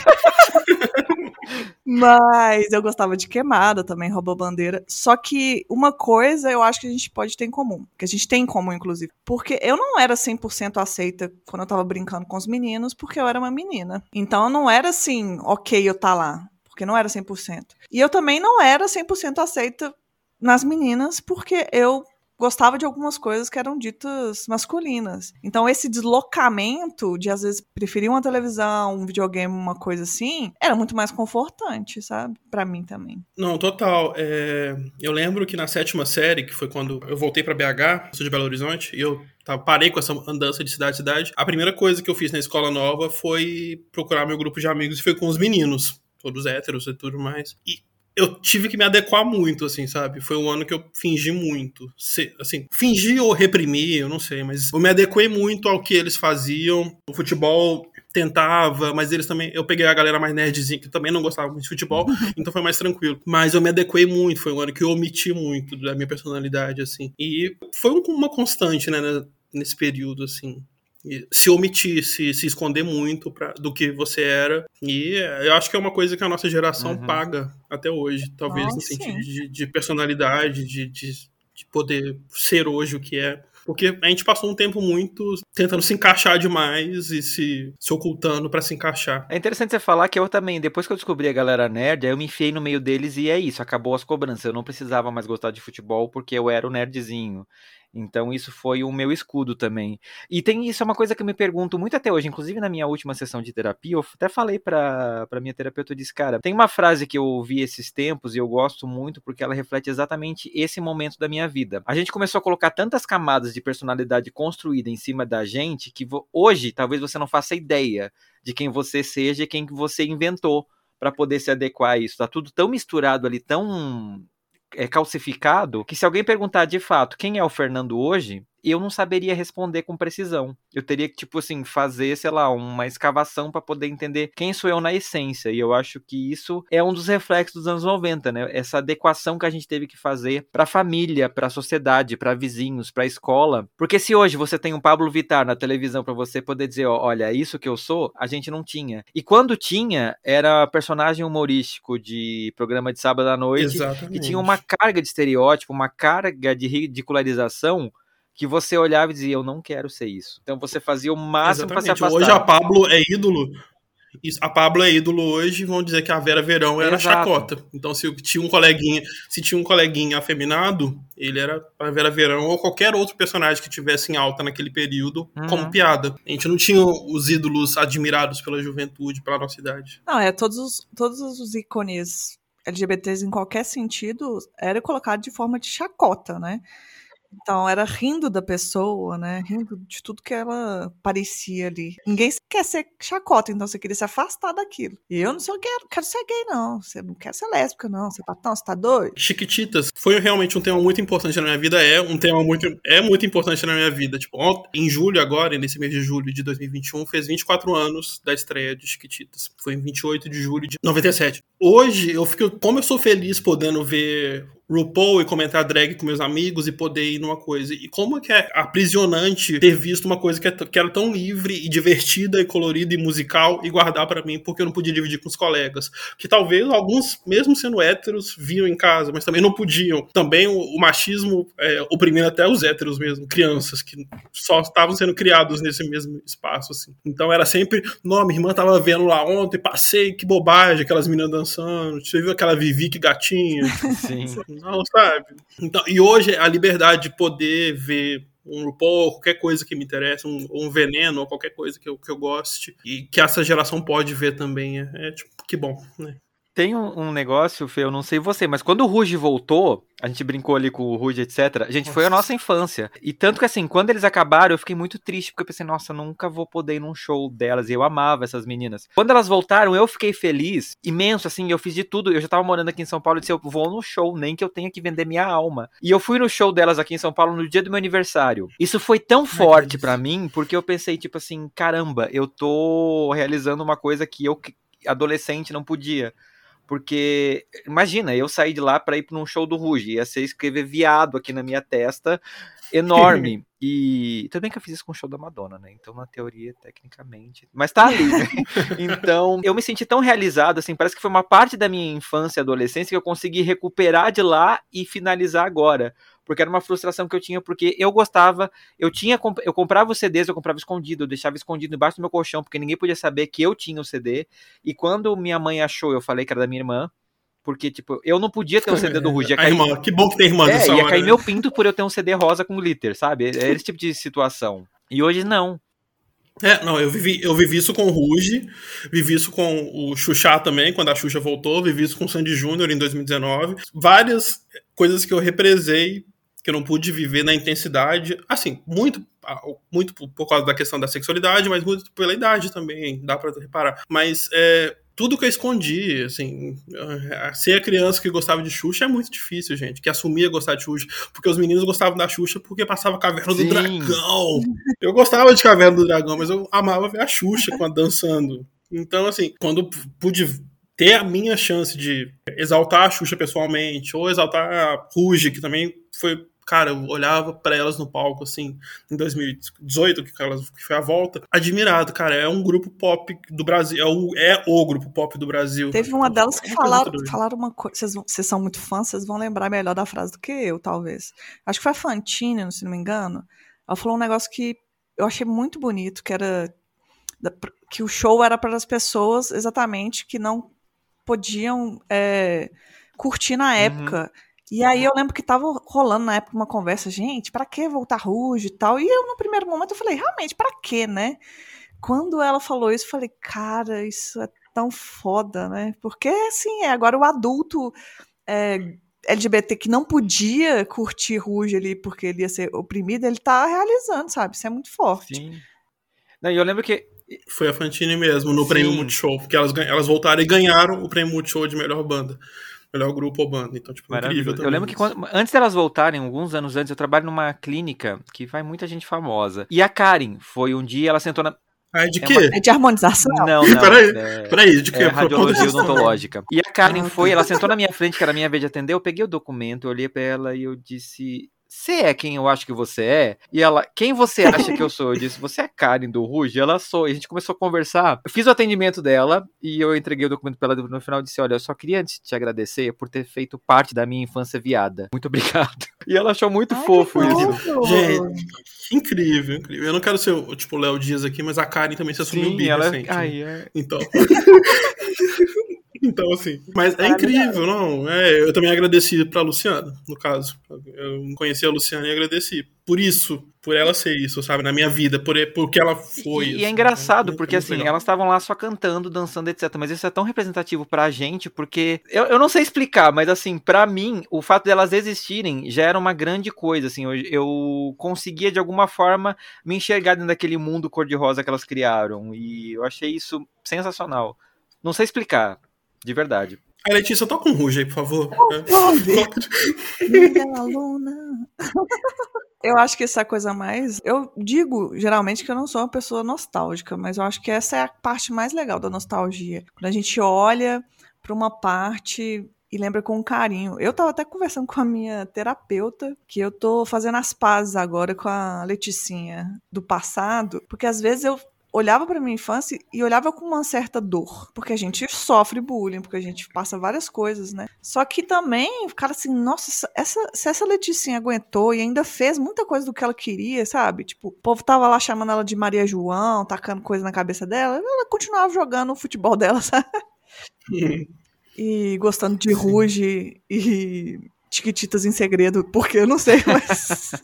Mas eu gostava de queimada também, rouba-bandeira. Só que uma coisa eu acho que a gente pode ter em comum. Que a gente tem em comum, inclusive. Porque eu não era cem por cento aceita quando eu tava brincando com os meninos, porque eu era uma menina. Então não era assim, ok, eu tá lá. Porque não era cem por cento. E eu também não era cem por cento aceita nas meninas, porque eu gostava de algumas coisas que eram ditas masculinas. Então esse deslocamento de, às vezes, preferir uma televisão, um videogame, uma coisa assim, era muito mais confortante, sabe? Pra mim também. Não, total. É... Eu lembro que na sétima série, que foi quando eu voltei pra B H, sou de Belo Horizonte, e eu parei com essa andança de cidade em cidade, a primeira coisa que eu fiz na escola nova foi procurar meu grupo de amigos, e foi com os meninos, todos héteros e tudo mais. E eu tive que me adequar muito, assim, sabe? Foi um ano que eu fingi muito. Se, assim, fingi ou reprimi, eu não sei, mas eu me adequei muito ao que eles faziam. O futebol tentava, mas eles também... Eu peguei a galera mais nerdzinha, que também não gostava muito de futebol, então foi mais tranquilo. Mas eu me adequei muito, foi um ano que eu omiti muito da minha personalidade, assim. E foi uma constante, né, nesse período, assim. Se omitir, se, se esconder muito pra, do que você era. E eu acho que é uma coisa que a nossa geração uhum. paga até hoje. Talvez oh, no sim. sentido de, de personalidade, de, de, de poder ser hoje o que é. Porque a gente passou um tempo muito tentando se encaixar demais e se, se ocultando pra se encaixar. É interessante você falar que eu também, depois que eu descobri a galera nerd, aí eu me enfiei no meio deles e é isso, acabou as cobranças. Eu não precisava mais gostar de futebol porque eu era o nerdzinho. Então isso foi o meu escudo também. E tem isso, é uma coisa que eu me pergunto muito até hoje, inclusive na minha última sessão de terapia, eu até falei pra, pra minha terapeuta, eu disse, cara, tem uma frase que eu ouvi esses tempos e eu gosto muito porque ela reflete exatamente esse momento da minha vida. A gente começou a colocar tantas camadas de personalidade construída em cima da gente que hoje talvez você não faça ideia de quem você seja e quem você inventou para poder se adequar a isso. Tá tudo tão misturado ali, tão... é calcificado, que se alguém perguntar de fato quem é o Fernando hoje, eu não saberia responder com precisão. Eu teria que, tipo assim, fazer, sei lá, uma escavação para poder entender quem sou eu na essência. E eu acho que isso é um dos reflexos dos anos noventa, né? Essa adequação que a gente teve que fazer pra família, pra sociedade, pra vizinhos, pra escola. Porque se hoje você tem um Pablo Vittar na televisão pra você poder dizer, ó, olha, é isso que eu sou, a gente não tinha. E quando tinha, era personagem humorístico de programa de sábado à noite. Exatamente. Que tinha uma carga de estereótipo, uma carga de ridicularização que você olhava e dizia, eu não quero ser isso. Então você fazia o máximo para se afastar. Hoje a Pablo é ídolo. Isso, a Pablo é ídolo hoje, vão dizer que a Vera Verão era Exato. chacota. Então, se tinha um coleguinha, se tinha um coleguinha afeminado, ele era a Vera Verão ou qualquer outro personagem que tivesse em alta naquele período, Uhum. como piada. A gente não tinha os ídolos admirados pela juventude, pela nossa idade. Não, é, todos os, todos os ícones L G B Ts em qualquer sentido era colocado de forma de chacota, né? Então, era rindo da pessoa, né? Rindo de tudo que ela parecia ali. Ninguém quer ser chacota, então você queria se afastar daquilo. E eu não sou gay, não quero ser gay, não. Você não quer ser lésbica, não. Você tá, não, você tá doido? Chiquititas foi realmente um tema muito importante na minha vida. É um tema muito, é muito importante na minha vida. Tipo, ontem, em julho agora, nesse mês de julho de dois mil e vinte e um, fez vinte e quatro anos da estreia de Chiquititas. Foi em vinte e oito de julho de noventa e sete. Hoje, eu fico, como eu sou feliz podendo ver RuPaul e comentar drag com meus amigos e poder ir numa coisa. E como é que é aprisionante ter visto uma coisa que, é, que era tão livre e divertida e colorida e musical e guardar pra mim porque eu não podia dividir com os colegas. Que talvez alguns, mesmo sendo héteros, viam em casa, mas também não podiam. Também o, o machismo é, oprimindo até os héteros mesmo, crianças que só estavam sendo criados nesse mesmo espaço, assim. Então era sempre, não, minha irmã tava vendo lá ontem, passei, que bobagem, aquelas meninas dançando, você viu aquela Vivi, que gatinha. Sim. Não, sabe? Então, e hoje a liberdade de poder ver um RuPaul, qualquer coisa que me interessa, um, um Veneno, ou qualquer coisa que eu, que eu goste, e que essa geração pode ver também, é, é tipo, que bom, né? Tem um, um negócio, Fê, eu não sei você, mas quando o Ruge voltou, a gente brincou ali com o Ruge, etcétera. Gente, nossa. Foi a nossa infância. E tanto que assim, quando eles acabaram, eu fiquei muito triste, porque eu pensei, nossa, eu nunca vou poder ir num show delas. E eu amava essas meninas. Quando elas voltaram, eu fiquei feliz, imenso, assim, eu fiz de tudo. Eu já tava morando aqui em São Paulo e disse, eu vou no show, nem que eu tenha que vender minha alma. E eu fui no show delas aqui em São Paulo no dia do meu aniversário. Isso foi tão forte pra mim, porque eu pensei, tipo assim, caramba, eu tô realizando uma coisa que eu, adolescente, não podia. Porque, imagina, eu saí de lá pra ir pra um show do Ruge, ia ser escrever viado aqui na minha testa, enorme. E tudo bem que eu fiz isso com o show da Madonna, né? Então, na teoria, tecnicamente... Mas tá ali, né? Então, eu me senti tão realizado, assim, parece que foi uma parte da minha infância e adolescência que eu consegui recuperar de lá e finalizar agora. Porque era uma frustração que eu tinha, porque eu gostava, eu tinha, eu comprava os C Ds, eu comprava escondido, eu deixava escondido embaixo do meu colchão, porque ninguém podia saber que eu tinha o C D, e quando minha mãe achou, eu falei que era da minha irmã, porque, tipo, eu não podia ter um C D do Ruge. A irmã, que bom que tem irmã dessa hora. É, ia hora, cair né? meu pinto por eu ter um C D rosa com glitter, sabe? É esse tipo de situação. E hoje, não. É, não, eu vivi, eu vivi isso com o Ruge, vivi isso com o Xuxa também, quando a Xuxa voltou, vivi isso com o Sandy Júnior em dois mil e dezenove. Várias coisas que eu represei, que eu não pude viver na intensidade, assim, muito, muito por causa da questão da sexualidade, mas muito pela idade também, dá pra reparar. Mas é, tudo que eu escondi, assim, ser a criança que gostava de Xuxa é muito difícil, gente, que assumia gostar de Xuxa, porque os meninos gostavam da Xuxa porque passava Caverna Sim. do Dragão. Eu gostava de Caverna do Dragão, mas eu amava ver a Xuxa quando dançando. Então, assim, quando pude ter a minha chance de exaltar a Xuxa pessoalmente, ou exaltar a Ruge, que também foi... Cara, eu olhava pra elas no palco, assim, em dois mil e dezoito, que, elas, que foi a volta, admirado, cara, é um grupo pop do Brasil, é o, é o grupo pop do Brasil. Teve uma delas que falaram, falaram uma coisa, vocês, vocês são muito fãs, vocês vão lembrar melhor da frase do que eu, talvez. Acho que foi a Fantine, se não me engano, ela falou um negócio que eu achei muito bonito, que era, que o show era para as pessoas, exatamente, que não podiam é, curtir na época. Uhum. E aí eu lembro que tava rolando na época uma conversa, gente, pra que voltar Ruge e tal? E eu, no primeiro momento, eu falei, realmente, pra que, né? Quando ela falou isso, eu falei, cara, isso é tão foda, né? Porque, assim, é, agora o adulto é, L G B T que não podia curtir Ruge ali porque ele ia ser oprimido, ele tá realizando, sabe? Isso é muito forte. Sim. Não, e eu lembro que... Foi a Fantine mesmo, no Sim. Prêmio Multishow, porque elas, elas voltaram e ganharam o Prêmio Multishow de melhor banda. Melhor grupo ou banda, então, tipo, incrível também. Eu lembro que quando, antes delas voltarem, alguns anos antes, eu trabalho numa clínica que vai muita gente famosa. E a Karen foi um dia, ela sentou na... Ah, é de é quê? Uma... É de harmonização? Não, não. peraí, é... peraí, de quê? É radiologia odontológica. E a Karen ah, foi, ela sentou na minha frente, que era a minha vez de atender, eu peguei o documento, eu olhei pra ela e eu disse... você é quem eu acho que você é? E ela, quem você acha que eu sou? Eu disse, você é a Karen do Ruge? Ela sou. E a gente começou a conversar. Eu fiz o atendimento dela e eu entreguei o documento pra ela no final e disse, olha, eu só queria antes te agradecer por ter feito parte da minha infância viada. Muito obrigado. E ela achou muito Ai, fofo que isso. fofo. Gente, incrível, incrível. Eu não quero ser o tipo Léo Dias aqui, mas a Karen também se assumiu Sim, bi ela... recente. Ai, né? é... Então. Então, assim. Mas é incrível, não? É, eu também agradeci pra Luciana, no caso. Eu conheci a Luciana e agradeci. Por isso, por ela ser isso, sabe? Na minha vida, por, porque ela foi E, isso. e é engraçado, Então, porque muito assim, legal. elas estavam lá só cantando, dançando, etcétera. Mas isso é tão representativo pra gente, porque... Eu, eu não sei explicar, mas assim, pra mim, o fato delas existirem já era uma grande coisa, assim. Eu, eu conseguia, de alguma forma, me enxergar dentro daquele mundo cor-de-rosa que elas criaram. E eu achei isso sensacional. Não sei explicar, de verdade. A Letícia, toca um Ruge aí, por favor. Minha aluna. Eu acho que essa é a coisa mais... Eu digo, geralmente, que eu não sou uma pessoa nostálgica, mas eu acho que essa é a parte mais legal da nostalgia. Quando a gente olha para uma parte e lembra com carinho. Eu tava até conversando com a minha terapeuta, que eu tô fazendo as pazes agora com a Leticinha do passado, porque às vezes eu olhava pra minha infância e olhava com uma certa dor, porque a gente sofre bullying, porque a gente passa várias coisas, né? Só que também, cara, assim, nossa, essa, se essa Leticinha aguentou e ainda fez muita coisa do que ela queria, sabe? Tipo, o povo tava lá chamando ela de Maria João, tacando coisa na cabeça dela, ela continuava jogando o futebol dela, sabe? E gostando de Ruge e Chiquititas em Segredo, porque eu não sei, mas...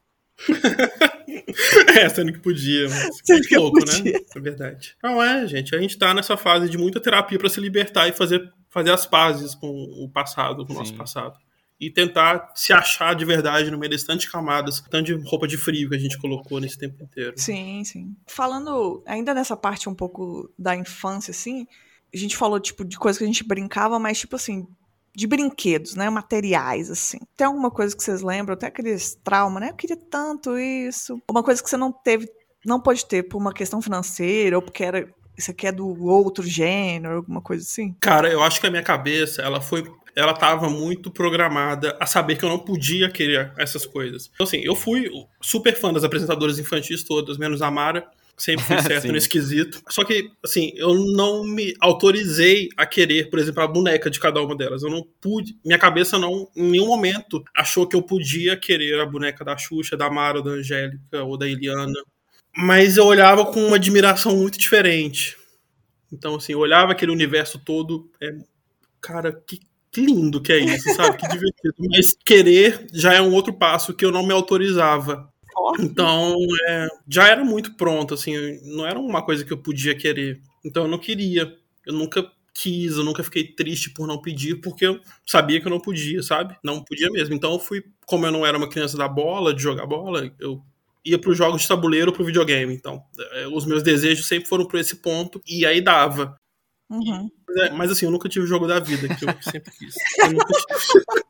É, sendo que podia, mas Sendo que que eu louco, podia. né? É verdade. Não é, gente. A gente tá nessa fase de muita terapia pra se libertar e fazer, fazer as pazes com o passado, com o nosso Sim. passado. E tentar se achar de verdade no meio das tantas camadas, tanto de roupa de frio que a gente colocou nesse tempo inteiro. Sim, sim. Falando ainda nessa parte um pouco da infância, assim, a gente falou, tipo, de coisas que a gente brincava, mas, tipo assim, de brinquedos, né? Materiais, assim. Tem alguma coisa que vocês lembram? Até aqueles traumas, né? Eu queria tanto isso. Uma coisa que você não teve, não pode ter por uma questão financeira, ou porque era, isso aqui é do outro gênero, alguma coisa assim? Cara, eu acho que a minha cabeça, ela foi... Ela tava muito programada a saber que eu não podia querer essas coisas. Então, assim, eu fui super fã das apresentadoras infantis todas, menos a Mara. Sempre fui certo Sim. nesse quesito. Só que, assim, eu não me autorizei a querer, por exemplo, a boneca de cada uma delas. Eu não pude. Minha cabeça não, em nenhum momento, achou que eu podia querer a boneca da Xuxa, da Mara, da Angélica ou da Eliana. Mas eu olhava com uma admiração muito diferente. Então, assim, eu olhava aquele universo todo. É, cara, que, que lindo que é isso, sabe? Que divertido. Mas querer já é um outro passo que eu não me autorizava. Então, é, já era muito pronto, assim, não era uma coisa que eu podia querer. Então, eu não queria. Eu nunca quis, eu nunca fiquei triste por não pedir, porque eu sabia que eu não podia, sabe? Não podia mesmo. Então, eu fui, como eu não era uma criança da bola, de jogar bola, eu ia pros jogos de tabuleiro, pro videogame. Então, é, os meus desejos sempre foram por esse ponto, e aí dava. Uhum. Mas, é, mas, assim, eu nunca tive o jogo da vida, que eu sempre quis. Eu nunca tive.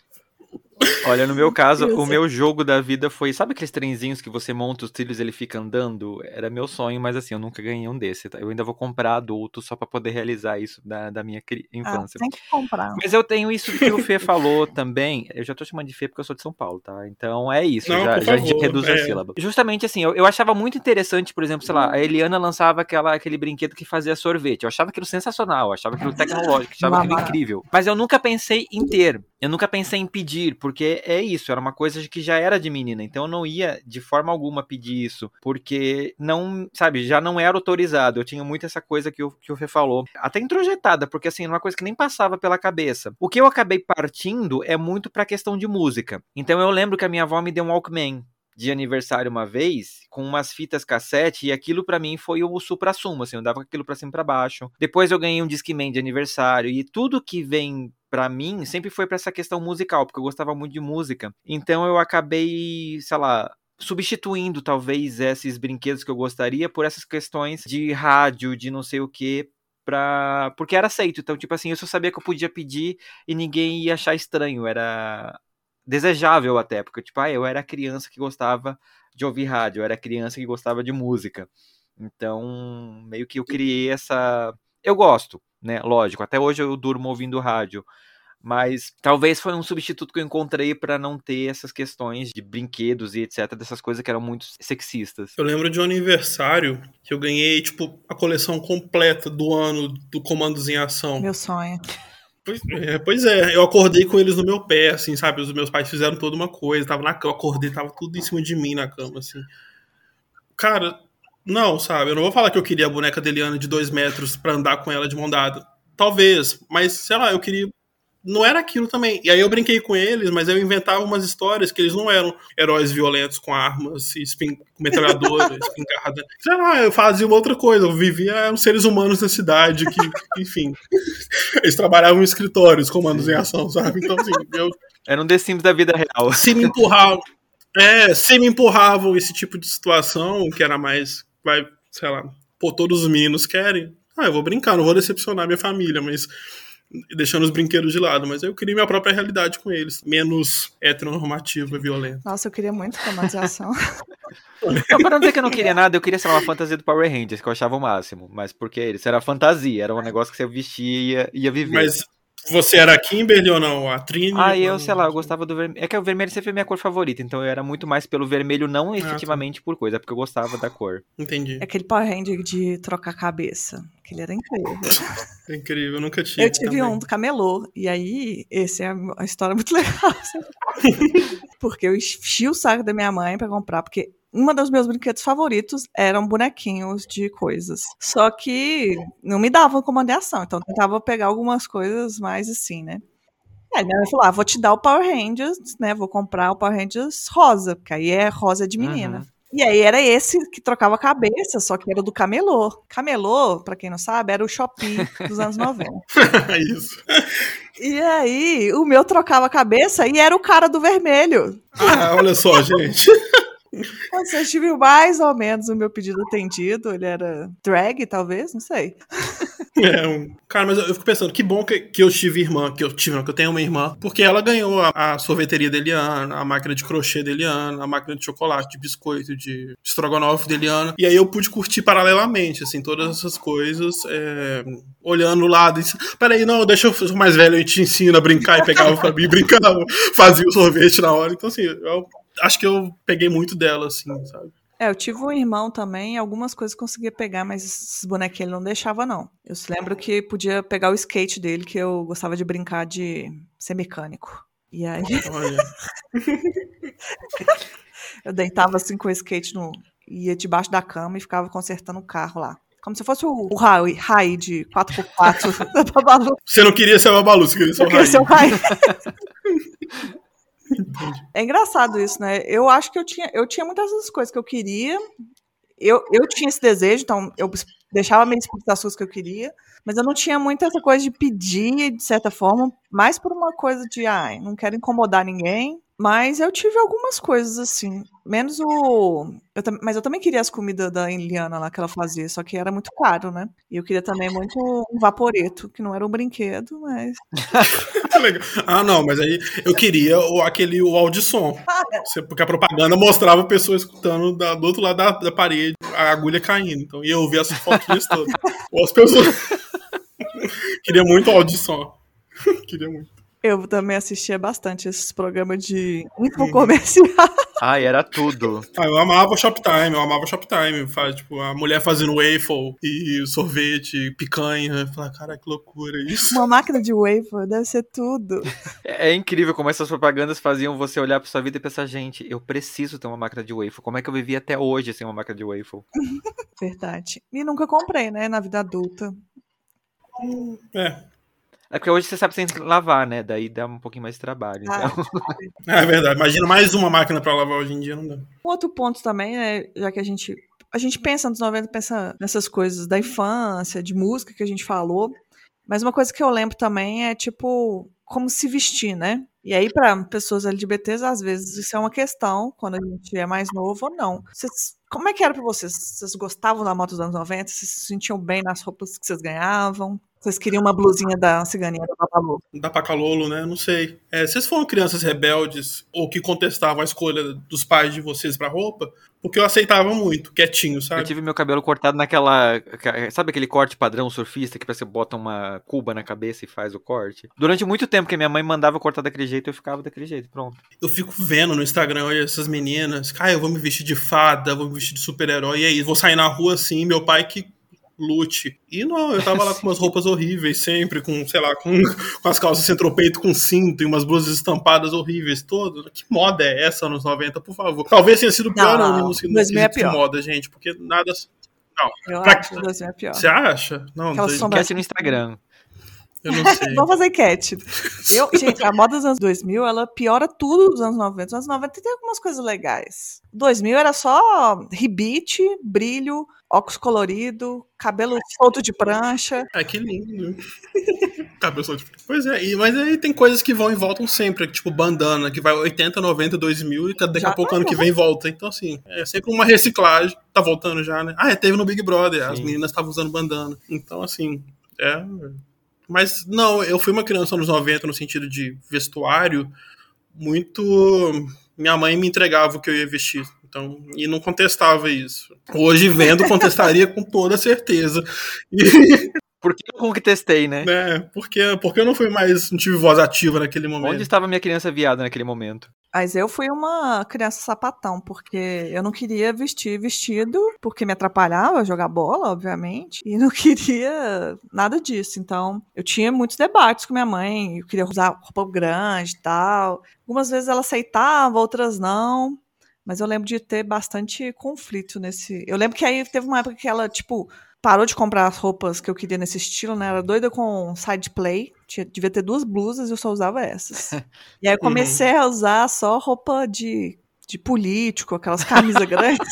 Olha, no meu caso, Eu o sei. meu jogo da vida foi... Sabe aqueles trenzinhos que você monta os trilhos e ele fica andando? Era meu sonho, mas assim, eu nunca ganhei um desse. Tá? Eu ainda vou comprar adulto só pra poder realizar isso da, da minha cri- Ah, infância. tem que comprar. Mas eu tenho isso que o Fê falou também. Eu já tô chamando de Fê porque eu sou de São Paulo, tá? Então é isso, Não, já, por já a gente favor, reduz a é. sílaba. Justamente assim, eu, eu achava muito interessante, por exemplo, sei lá, a Eliana lançava aquela, aquele brinquedo que fazia sorvete. Eu achava aquilo sensacional, eu achava aquilo tecnológico, eu achava aquilo Mamara. incrível. Mas eu nunca pensei em ter, eu nunca pensei em pedir, porque é isso, era uma coisa que já era de menina, então eu não ia de forma alguma pedir isso, porque não, sabe, já não era autorizado. Eu tinha muito essa coisa que o, que o Fê falou, até introjetada, porque assim, era uma coisa que nem passava pela cabeça. O que eu acabei partindo é muito pra questão de música. Então eu lembro que a minha avó me deu um Walkman de aniversário uma vez, com umas fitas cassete, e aquilo pra mim foi o supra-sumo, assim, eu dava aquilo pra cima e pra baixo. Depois eu ganhei um Discman de aniversário, e tudo que vem pra mim sempre foi pra essa questão musical, porque eu gostava muito de música. Então eu acabei, sei lá, substituindo talvez esses brinquedos que eu gostaria por essas questões de rádio, de não sei o que, pra... porque era aceito. Então, tipo assim, eu só sabia que eu podia pedir e ninguém ia achar estranho, era desejável até, porque tipo, ah, eu era criança que gostava de ouvir rádio, eu era criança que gostava de música. Então, meio que eu criei essa... Eu gosto, né? Lógico, até hoje eu durmo ouvindo rádio, Mas talvez foi um substituto que eu encontrei pra não ter essas questões de brinquedos e etc, dessas coisas que eram muito sexistas. Eu lembro de um aniversário que eu ganhei, tipo, a coleção completa do ano do Comandos em Ação. Meu sonho. Pois é, pois é, eu acordei com eles no meu pé, assim, sabe? Os meus pais fizeram toda uma coisa, tava na cama, eu acordei, tava tudo em cima de mim na cama, assim. Cara, não, sabe? Eu não vou falar que eu queria a boneca da Eliana de dois metros pra andar com ela de mão dada. Talvez, mas, sei lá, eu queria... Não era aquilo também. E aí eu brinquei com eles, mas eu inventava umas histórias que eles não eram heróis violentos com armas, espin... com metralhadora, espingarda. Sei lá, eu fazia uma outra coisa. Eu vivia, eram seres humanos da cidade que, enfim, eles trabalhavam em escritórios, comandos em ação, sabe? Então, assim, eu... Era um The Sims da vida real. Se me empurravam, é, se me empurravam esse tipo de situação, que era mais, vai, sei lá, pô, todos os meninos querem, ah, eu vou brincar, não vou decepcionar minha família, mas... deixando os brinquedos de lado, mas eu queria minha própria realidade com eles, menos heteronormativa e violenta. Nossa, eu queria muito comandização. Então, para não dizer que eu não queria nada, eu queria, sei lá, uma fantasia do Power Rangers, que eu achava o máximo, mas porque isso era fantasia, era um negócio que você vestia e ia viver. Mas você era a Kimberly ou não? A Trini? Ah, eu, sei lá, eu gostava do vermelho. É que o vermelho sempre foi minha cor favorita, então eu era muito mais pelo vermelho, não efetivamente ah, tá. por coisa, é porque eu gostava da cor. Entendi. É aquele Power Ranger de trocar a cabeça, que ele era incrível. É incrível, eu nunca tive. Eu tive também. um do camelô, e aí, essa é a história muito legal. Porque eu enchi o saco da minha mãe pra comprar, porque um dos meus brinquedos favoritos eram bonequinhos de coisas. Só que não me davam comando de ação, então eu tentava pegar algumas coisas mais assim, né? Aí minha mãe falou, ah, vou te dar o Power Rangers, né? Vou comprar o Power Rangers rosa, porque aí é rosa de menina. Uhum. E aí era esse que trocava a cabeça, só que era do camelô. Camelô, pra quem não sabe, era o Shopee dos anos noventa. Isso. E aí, o meu trocava a cabeça e era o cara do vermelho. Ah, olha só, gente. Você tive mais ou menos o meu pedido atendido. Ele era drag, talvez, não sei. É, um... Cara, mas eu fico pensando, que bom que, que eu tive irmã, que eu tive, não, que eu tenho uma irmã, porque ela ganhou a, a sorveteria da Eliana, a máquina de crochê da Eliana, a máquina de chocolate, de biscoito, de estrogonofe da Eliana, e aí eu pude curtir paralelamente, assim, todas essas coisas, é... olhando o lado e disse, peraí, não, deixa eu ser mais velho, eu te ensino a brincar, e pegava pra mim, brincava, fazia o sorvete na hora, então assim, eu acho que eu peguei muito dela, assim, sabe? É, eu tive um irmão também, algumas coisas conseguia pegar, mas esses bonequinhos ele não deixava, não. Eu se lembro que podia pegar o skate dele, que eu gostava de brincar de ser mecânico. E aí... Olha. eu deitava assim com o skate, no... ia debaixo da cama e ficava consertando o carro lá. Como se fosse o, o Rai, Rai de quatro por quatro da Babalu. Você não queria ser o Babalu, você queria ser o Rai. Eu queria ser o Rai. É engraçado isso, né? Eu acho que eu tinha, eu tinha muitas dessas coisas que eu queria. Eu, eu tinha esse desejo, então eu deixava meio explícito as coisas que eu queria, mas eu não tinha muito essa coisa de pedir, de certa forma, mais por uma coisa de, ai, não quero incomodar ninguém. Mas eu tive algumas coisas assim, menos o... Eu tam... Mas eu também queria as comidas da Eliana lá que ela fazia, só que era muito caro, né? E eu queria também muito um vaporeto, que não era um brinquedo, mas... Ah, não, mas aí eu queria o, aquele o audissom, porque a propaganda mostrava a pessoa escutando da, do outro lado da, da parede, a agulha caindo, então ia ouvir as fotinhas todas. Ou as pessoas... Queria muito o audissom. Queria muito. Eu também assistia bastante esses programas de infocomercial. Ai, era tudo. Ah, eu amava Shoptime, eu amava Shoptime. Faz, tipo, a mulher fazendo waffle e sorvete, picanha. Falei, cara, que loucura isso. Uma máquina de waffle deve ser tudo. É, é incrível como essas propagandas faziam você olhar pra sua vida e pensar, gente, eu preciso ter uma máquina de waffle. Como é que eu vivi até hoje sem uma máquina de waffle? Verdade. E nunca comprei, né, na vida adulta. É. É porque hoje você sabe sem lavar, né? Daí dá um pouquinho mais de trabalho. Ah, então. É verdade. Imagina mais uma máquina pra lavar hoje em dia, não dá. Um outro ponto também, né? Já que a gente, a gente pensa nos noventa, pensa nessas coisas da infância, de música que a gente falou. Mas uma coisa que eu lembro também é, tipo, como se vestir, né? E aí, para pessoas L G B Ts, às vezes isso é uma questão, quando a gente é mais novo ou não. Vocês, como é que era pra vocês? Vocês gostavam da moda dos anos noventa? Vocês se sentiam bem nas roupas que vocês ganhavam? Vocês queriam uma blusinha da ciganinha da Babalu. Da Pacalolo, né? Não sei. É, vocês foram crianças rebeldes ou que contestavam a escolha dos pais de vocês pra roupa? Porque eu aceitava muito, quietinho, sabe? Eu tive meu cabelo cortado naquela... Sabe aquele corte padrão surfista que você bota uma cuba na cabeça e faz o corte? Durante muito tempo que minha mãe mandava cortar daquele jeito, eu ficava daquele jeito, pronto. Eu fico vendo no Instagram, olha, essas meninas. Ah, eu vou me vestir de fada, vou me vestir de super-herói. E aí, vou sair na rua assim, meu pai que... lute. E não, eu tava lá com umas roupas horríveis sempre, com, sei lá, com, com as calças centropeito com cinto e umas blusas estampadas horríveis todas. Que moda é essa anos noventa, por favor? Talvez tenha sido pior Não, ano no dois mil é de pior. moda, gente, porque nada... Não. Eu Pra... acho que dois mil é pior. Você acha? Não, Aquela dois... sombra- Enquete no Instagram. eu não sei. Vamos fazer enquete. Eu, gente, a moda dos anos dois mil, ela piora tudo dos anos noventa. Os anos noventa tem algumas coisas legais. dois mil era só ribite, brilho, óculos colorido, cabelo solto de prancha. Ai, que lindo. Cabelo solto. Pois é, e, mas aí tem coisas que vão e voltam sempre, tipo bandana, que vai oitenta, noventa, dois mil e daqui Já a pouco tá, ano que né? vem volta. Então, assim, é sempre uma reciclagem. Tá voltando já, né? Ah, é, teve no Big Brother, as Sim. meninas estavam usando bandana. Então, assim, é... Mas, não, eu fui uma criança nos noventa no sentido de vestuário, muito... Minha mãe me entregava o que eu ia vestir. Então, e não contestava isso. Hoje, vendo, contestaria com toda certeza. E, Por que eu contestei, né? né, porque, porque eu não fui mais, não tive voz ativa naquele momento. Onde estava minha criança viada naquele momento? Mas eu fui uma criança sapatão, porque eu não queria vestir vestido, porque me atrapalhava jogar bola, obviamente, e não queria nada disso. Então, eu tinha muitos debates com minha mãe, eu queria usar roupa grande e tal. Algumas vezes ela aceitava, outras não. Mas eu lembro de ter bastante conflito nesse... Eu lembro que aí teve uma época que ela, tipo, parou de comprar as roupas que eu queria nesse estilo, né? Era doida com side play. Tinha, devia ter duas blusas e eu só usava essas. E aí eu comecei a usar só roupa de, de político, aquelas camisas grandes.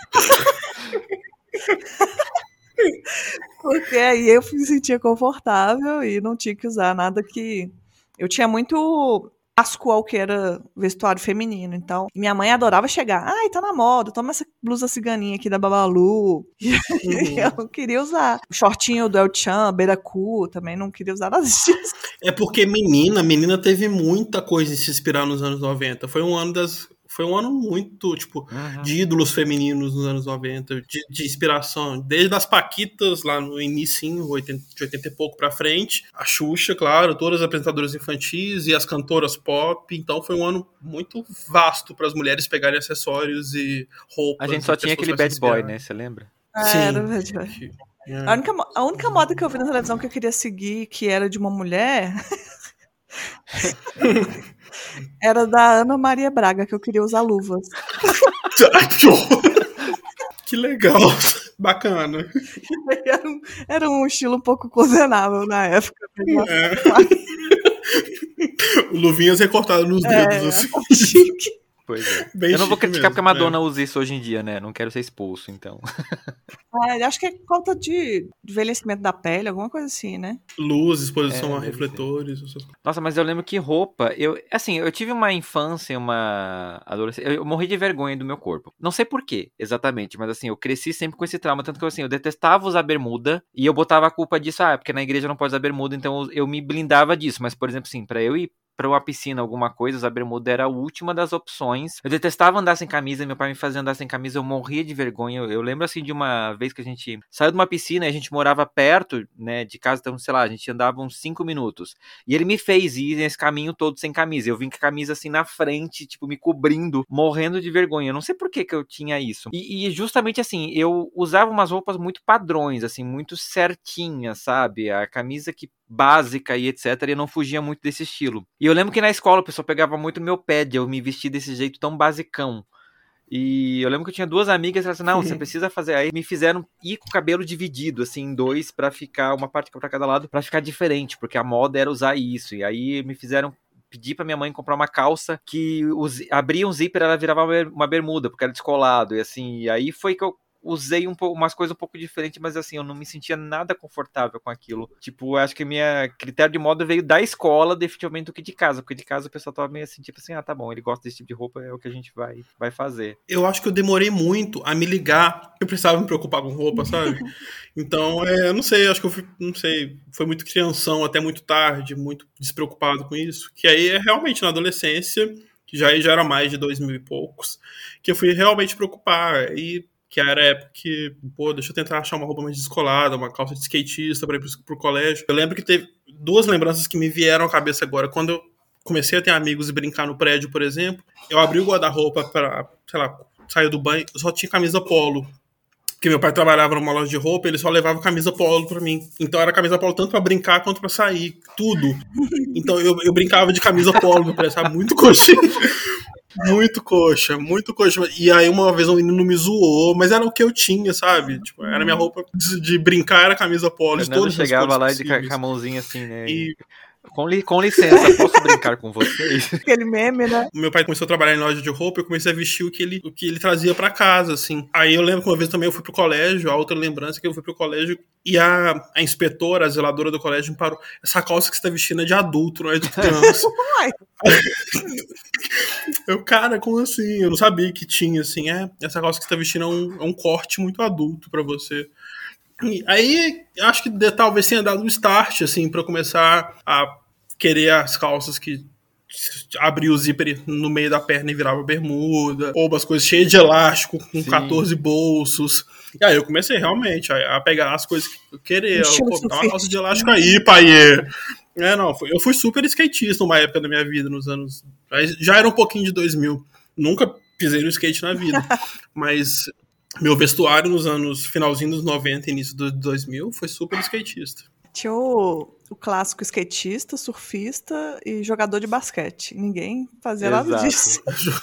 Porque aí eu me sentia confortável e não tinha que usar nada que... Eu tinha muito asco ao que era vestuário feminino, então minha mãe adorava chegar, ai, tá na moda, toma essa blusa ciganinha aqui da Babalu, e Uhum. eu não queria usar. O shortinho do El Chan, beira cu, também não queria usar nada disso. É porque menina, menina teve muita coisa em se inspirar nos anos noventa. Foi um ano das... Foi um ano muito, tipo, Uhum. de ídolos femininos nos anos noventa, de, de inspiração. Desde as Paquitas, lá no início, oitenta, de oitenta e pouco pra frente. A Xuxa, claro, todas as apresentadoras infantis e as cantoras pop. Então foi um ano muito vasto para as mulheres pegarem acessórios e roupas. A gente só e tinha pessoas aquele pra se bad boy, inspirar. né? Você lembra? Sim. Era verdade. É. A única, mo- a única moda que eu vi na televisão que eu queria seguir, que era de uma mulher, era da Ana Maria Braga, que eu queria usar luvas. Ai, que horror! Que legal. Bacana. Era um, era um estilo um pouco condenável na época. É. Luvinhas recortadas nos dedos, É, assim. chique. Pois é. Bem Eu não vou chique criticar mesmo, porque a Madonna é. usa isso hoje em dia, né? Não quero ser expulso, então. É, acho que é conta de envelhecimento da pele, alguma coisa assim, né? Luz, exposição É, a deve refletores. essas coisas. Nossa, mas eu lembro que roupa, eu, assim, eu tive uma infância, uma adolescência, eu morri de vergonha do meu corpo. Não sei por quê, exatamente, mas assim, eu cresci sempre com esse trauma, tanto que assim, eu detestava usar bermuda e eu botava a culpa disso, ah, porque na igreja não pode usar bermuda, então eu, eu me blindava disso, mas por exemplo, assim, pra eu ir pra uma piscina, alguma coisa, usar bermuda era a última das opções. Eu detestava andar sem camisa, meu pai me fazia andar sem camisa, eu morria de vergonha. Eu, eu lembro, assim, de uma vez que a gente saiu de uma piscina e a gente morava perto, né, de casa, então, sei lá, a gente andava uns cinco minutos. E ele me fez ir nesse caminho todo sem camisa. Eu vim com a camisa, assim, na frente, tipo, me cobrindo, morrendo de vergonha. Eu não sei por que que eu tinha isso. E, e justamente, assim, eu usava umas roupas muito padrões, assim, muito certinhas, sabe? A camisa que básica e etcétera. E eu não fugia muito desse estilo. E eu lembro que na escola o pessoal pegava muito no meu pé de eu me vestir desse jeito tão basicão. E eu lembro que eu tinha duas amigas que falaram assim, não, você precisa fazer. Aí me fizeram ir com o cabelo dividido, assim, em dois, pra ficar uma parte pra cada lado, pra ficar diferente, porque a moda era usar isso. E aí me fizeram pedir pra minha mãe comprar uma calça que os, abria um zíper, ela virava uma bermuda, porque era descolado. E assim, e aí foi que eu usei um pouco, umas coisas um pouco diferentes, mas assim, eu não me sentia nada confortável com aquilo. Tipo, eu acho que minha critério de moda veio da escola, definitivamente, do que de casa, porque de casa o pessoal tava meio assim, tipo assim, ah, tá bom, ele gosta desse tipo de roupa, é o que a gente vai, vai fazer. Eu acho que eu demorei muito a me ligar, eu precisava me preocupar com roupa, sabe? Então, é, eu não sei, acho que eu fui, não sei, foi muito crianção até muito tarde, muito despreocupado com isso, que aí é realmente na adolescência, que já, já era mais de dois mil e poucos, que eu fui realmente preocupar, e que era a época que, pô, deixa eu tentar achar uma roupa mais descolada, uma calça de skatista pra ir pro, pro colégio. Eu lembro que teve duas lembranças que me vieram à cabeça agora, quando eu comecei a ter amigos e brincar no prédio, por exemplo, eu abri o guarda-roupa pra, sei lá, sair do banho, eu só tinha camisa polo. Porque meu pai trabalhava numa loja de roupa, ele só levava camisa polo pra mim. Então era camisa polo tanto pra brincar quanto pra sair, tudo. Então eu, eu brincava de camisa polo no prédio, sabe? Muito coxinha. Muito coxa, muito coxa. E aí uma vez um menino me zoou, mas era o que eu tinha, sabe? Tipo, era minha roupa de, de brincar, era camisa polo. Fernando todas chegava lá de possíveis. com a mãozinha assim, né? E... Com, li, com licença, posso brincar com vocês? Aquele meme, né? Meu pai começou a trabalhar em loja de roupa, eu comecei a vestir o que ele, o que ele trazia pra casa, assim. Aí eu lembro que uma vez também eu fui pro colégio, a outra lembrança é que eu fui pro colégio e a, a inspetora, a zeladora do colégio me parou. Essa calça que você tá vestindo é de adulto, não é de criança. Eu, cara, como assim? Eu não sabia que tinha, assim, é, essa calça que você tá vestindo é um, é um corte muito adulto pra você. E aí, acho que de, talvez tenha dado um start, assim, pra eu começar a querer as calças que abria o zíper no meio da perna e virava bermuda, ou umas coisas cheias de elástico, com Sim. quatorze bolsos. E aí eu comecei realmente a, a pegar as coisas que eu queria. Pô, dá uma calça de elástico aí, pai. É, não, eu fui super skatista numa época da minha vida, nos anos... Já era um pouquinho de dois mil. Nunca pisei no skate na vida. Mas meu vestuário nos anos finalzinho dos noventa, início dos dois mil, foi super skatista. Tinha o, o clássico skatista, surfista e jogador de basquete. Ninguém fazia Exato. Nada disso.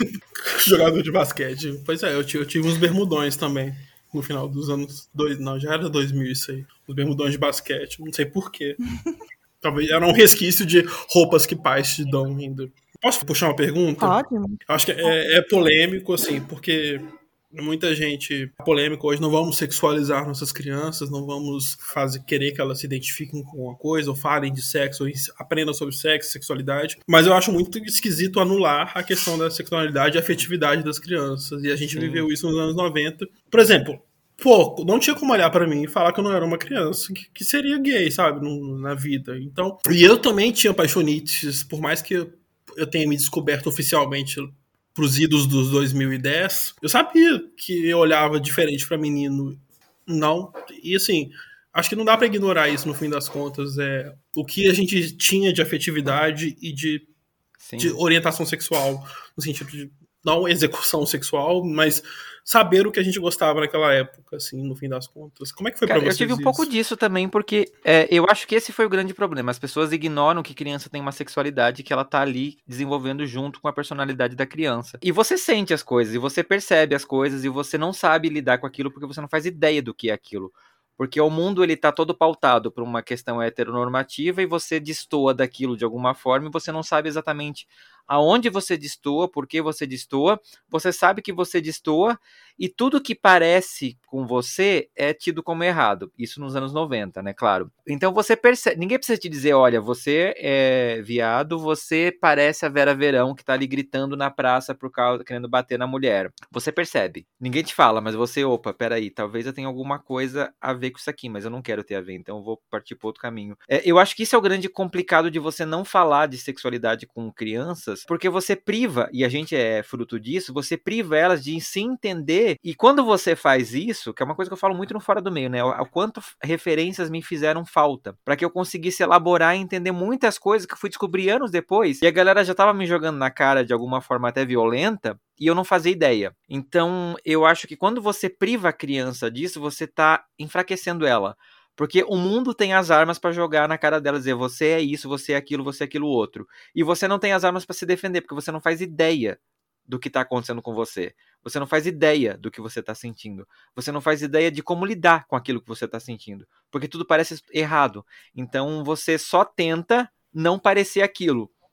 Jogador de basquete. Pois é, eu tive, eu tive uns bermudões também. No final dos anos... Dois, não, já era dois mil isso aí. Os bermudões de basquete. Não sei porquê. Talvez era um resquício de roupas que pais te dão ainda. Posso puxar uma pergunta? Pode. Acho que é, é polêmico, assim, porque... Muita gente polêmica hoje, não vamos sexualizar nossas crianças, não vamos fazer, querer que elas se identifiquem com uma coisa, ou falem de sexo, ou aprendam sobre sexo, sexualidade. Mas eu acho muito esquisito anular a questão da sexualidade e afetividade das crianças. E a gente Sim. viveu isso nos anos noventa. Por exemplo, pô, não tinha como olhar pra mim e falar que eu não era uma criança que, que seria gay, sabe, no, na vida. Então, e eu também tinha paixonites, por mais que eu, eu tenha me descoberto oficialmente pros idos dos dois mil e dez, eu sabia que eu olhava diferente pra menino. Não. E assim, acho que não dá pra ignorar isso no fim das contas. É o que a gente tinha de afetividade e de, de orientação sexual, no sentido de não execução sexual, mas saber o que a gente gostava naquela época, assim, no fim das contas. Como é que foi Cara, pra vocês eu tive um isso? pouco disso também, porque é, eu acho que esse foi o grande problema. As pessoas ignoram que criança tem uma sexualidade, que ela tá ali desenvolvendo junto com a personalidade da criança. E você sente as coisas, e você percebe as coisas, e você não sabe lidar com aquilo porque você não faz ideia do que é aquilo. Porque o mundo, ele tá todo pautado por uma questão heteronormativa e você destoa daquilo de alguma forma e você não sabe exatamente aonde você destoa, por que você destoa. Você sabe que você destoa e tudo que parece com você é tido como errado. Isso nos anos noventa, né? Claro. Então você percebe... Ninguém precisa te dizer, olha, você é viado, você parece a Vera Verão que tá ali gritando na praça por causa, querendo bater na mulher. Você percebe. Ninguém te fala, mas você, opa, peraí, talvez eu tenha alguma coisa a ver com isso aqui, mas eu não quero ter a ver, então eu vou partir para outro caminho. É, eu acho que isso é o grande complicado de você não falar de sexualidade com crianças, porque você priva, e a gente é fruto disso, você priva elas de se entender, e quando você faz isso, que é uma coisa que eu falo muito no Fora do Meio, né, o quanto referências me fizeram falta, para que eu conseguisse elaborar e entender muitas coisas que eu fui descobrir anos depois, e a galera já tava me jogando na cara de alguma forma até violenta, e eu não fazia ideia. Então, eu acho que quando você priva a criança disso, você tá enfraquecendo ela. Porque o mundo tem as armas para jogar na cara dela, dizer você é isso, você é aquilo, você é aquilo outro. E você não tem as armas para se defender, porque você não faz ideia do que tá acontecendo com você. Você não faz ideia do que você tá sentindo. Você não faz ideia de como lidar com aquilo que você tá sentindo. Porque tudo parece errado. Então, você só tenta não parecer aquilo.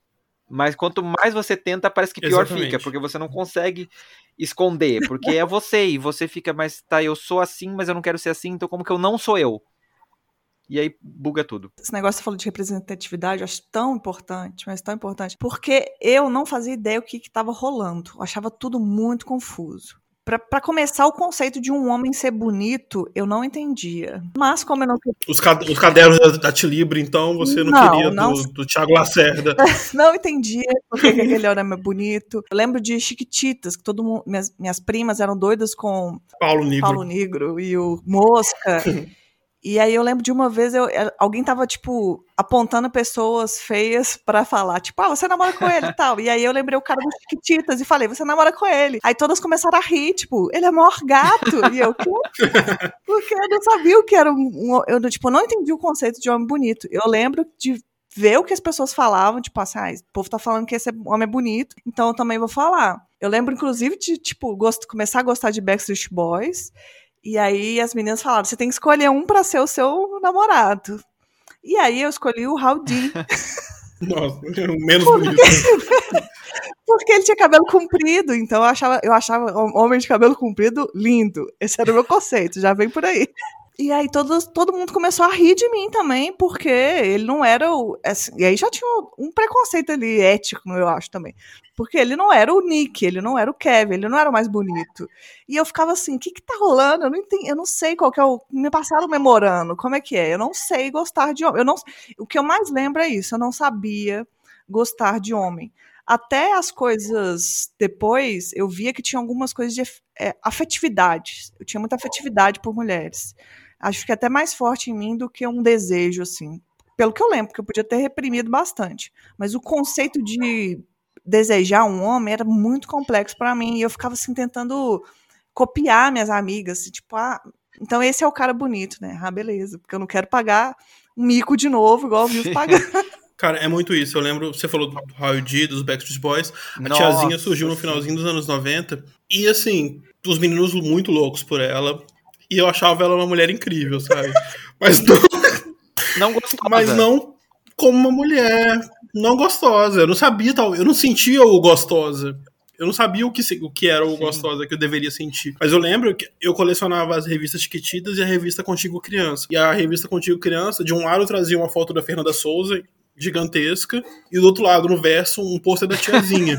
Mas quanto mais você tenta, parece que pior Exatamente. fica, porque você não consegue esconder, porque é você, e você fica, mas tá, eu sou assim, mas eu não quero ser assim, então como que eu não sou eu? E aí buga tudo. Esse negócio que você falou de representatividade, eu acho tão importante, mas tão importante, porque eu não fazia ideia o que estava rolando. Eu achava tudo muito confuso. Pra começar, o conceito de um homem ser bonito, eu não entendia. Mas como eu não... Os, cad- os cadernos da, da Tilibra, então, você não, Não, queria não. do, do Thiago Lacerda. Não entendia por que que aquele homem é bonito. Eu lembro de Chiquititas, que todo mundo, minhas, minhas primas eram doidas com Paulo Negro. Paulo Negro e o Mosca. E aí eu lembro de uma vez, eu, alguém tava, tipo, apontando pessoas feias pra falar, tipo, ah, você namora com ele e tal. E aí eu lembrei o cara dos Chiquititas e falei, você namora com ele. Aí todas começaram a rir, tipo, ele é o maior gato. E eu, quê? Porque eu não sabia o que era um... um eu, tipo, não entendi o conceito de homem bonito. Eu lembro de ver o que as pessoas falavam, tipo assim, ah, o povo tá falando que esse homem é bonito, então eu também vou falar. Eu lembro, inclusive, de, tipo, gost... começar a gostar de Backstreet Boys. E aí as meninas falaram, você tem que escolher um pra ser o seu namorado. E aí eu escolhi o Howdy. Nossa, menos bonito. Porque ele tinha cabelo comprido, então eu achava, eu achava homem de cabelo comprido lindo. Esse era o meu conceito, já vem por aí. E aí todo, todo mundo começou a rir de mim também, porque ele não era o... Assim, e aí já tinha um preconceito ali ético, eu acho, também. Porque ele não era o Nick, ele não era o Kevin, ele não era o mais bonito. E eu ficava assim, o que que tá rolando? Eu não entendi, eu não sei qual que é o... Me passaram memorando, como é que é? Eu não sei gostar de homem. Eu não, o que eu mais lembro é isso, eu não sabia gostar de homem. Até as coisas depois, eu via que tinha algumas coisas de é, afetividade. Eu tinha muita afetividade por mulheres. Acho que é até mais forte em mim do que um desejo, assim. Pelo que eu lembro, porque eu podia ter reprimido bastante. Mas o conceito de desejar um homem era muito complexo para mim. E eu ficava, assim, tentando copiar minhas amigas. Assim, tipo, ah, então esse é o cara bonito, né? Ah, beleza. Porque eu não quero pagar um mico de novo, igual eu vi os pagando. Cara, é muito isso. Eu lembro, você falou do How You Did, dos Backstreet Boys. A Nossa, tiazinha surgiu no sim. finalzinho dos anos noventa. E, assim, os meninos muito loucos por ela. E eu achava ela uma mulher incrível, sabe? Mas não, Não gostosa. mas não como uma mulher não gostosa. Eu não sabia, tal, eu não sentia o gostosa. Eu não sabia o que, o que era o Sim. gostosa que eu deveria sentir. Mas eu lembro que eu colecionava as revistas Chiquititas e a revista Contigo Criança. E a revista Contigo Criança, de um lado trazia uma foto da Fernanda Souza, gigantesca, e do outro lado, no verso, um pôster da tiazinha.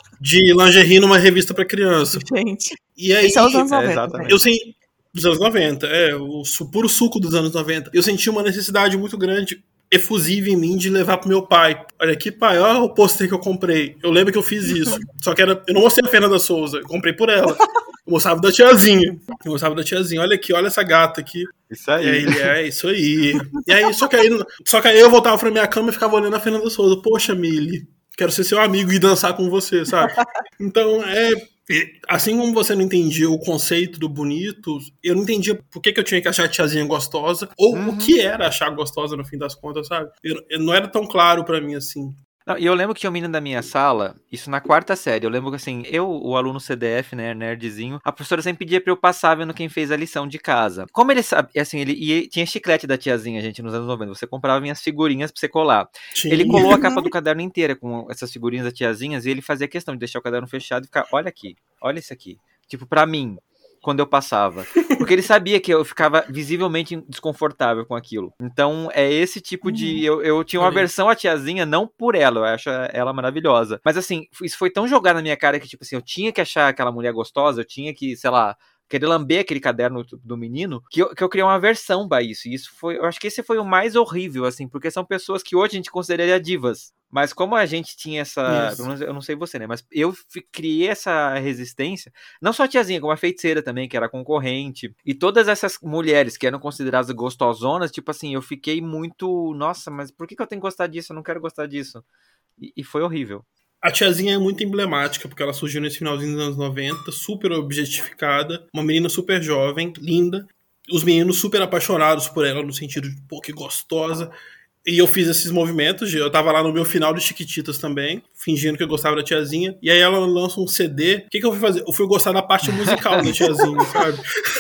De lingerie numa revista pra criança. Gente, E aí, esse é os anos É, noventa. exatamente. eu sei... Dos anos noventa, é, o su- puro suco dos anos noventa. Eu senti uma necessidade muito grande, efusiva em mim, de levar pro meu pai. Olha aqui, pai, olha o pôster que eu comprei. Eu lembro que eu fiz isso. Só que era, eu não mostrei a Fernanda Souza, eu comprei por ela. Eu mostrava da tiazinha. Eu mostrava da tiazinha. Olha aqui, olha essa gata aqui. Isso aí. E aí ele, é, isso aí. E aí, só que aí, só que aí eu voltava pra minha cama e ficava olhando a Fernanda Souza. Poxa, Mili, quero ser seu amigo e dançar com você, sabe? Então, é... Assim como você não entendia o conceito do bonito, eu não entendia por que, que eu tinha que achar a tiazinha gostosa, ou Uhum. o que era achar gostosa no fim das contas, sabe? Eu, eu não era tão claro pra mim assim. Não, e eu lembro que tinha um menino da minha sala, isso na quarta série, eu lembro que assim, eu, o aluno C D F, né, nerdzinho, a professora sempre pedia pra eu passar vendo quem fez a lição de casa. Como ele sabe, assim, ele e tinha chiclete da tiazinha, gente, nos anos noventa, você comprava minhas figurinhas pra você colar. Tinha. Ele colou a capa do caderno inteira com essas figurinhas da tiazinhas e ele fazia questão de deixar o caderno fechado e ficar, olha aqui, olha isso aqui. Tipo, pra mim, quando eu passava. Porque ele sabia que eu ficava visivelmente desconfortável com aquilo. Então, é esse tipo de... Eu, eu tinha uma Olha. aversão à tiazinha, não por ela, eu acho ela maravilhosa. Mas, assim, isso foi tão jogado na minha cara que, tipo assim, eu tinha que achar aquela mulher gostosa, eu tinha que, sei lá, querer lamber aquele caderno do menino, que eu, que eu criei uma aversão pra isso. E isso foi... Eu acho que esse foi o mais horrível, assim, porque são pessoas que hoje a gente consideraria divas. Mas como a gente tinha essa... Isso. Pelo menos eu não sei você, né? Mas eu fi- criei essa resistência. Não só a tiazinha, como a feiticeira também, que era concorrente. E todas essas mulheres que eram consideradas gostosonas, tipo assim, eu fiquei muito... Nossa, mas por que, que eu tenho que gostar disso? Eu não quero gostar disso. E, e foi horrível. A tiazinha é muito emblemática, porque ela surgiu nesse finalzinho dos anos noventa, super objetificada, uma menina super jovem, linda, os meninos super apaixonados por ela, no sentido de, pô, que gostosa. E eu fiz esses movimentos, eu tava lá no meu final de Chiquititas também, fingindo que eu gostava da tiazinha, e aí ela lança um C D. O que, que eu fui fazer? Eu fui gostar da parte musical da tiazinha, sabe?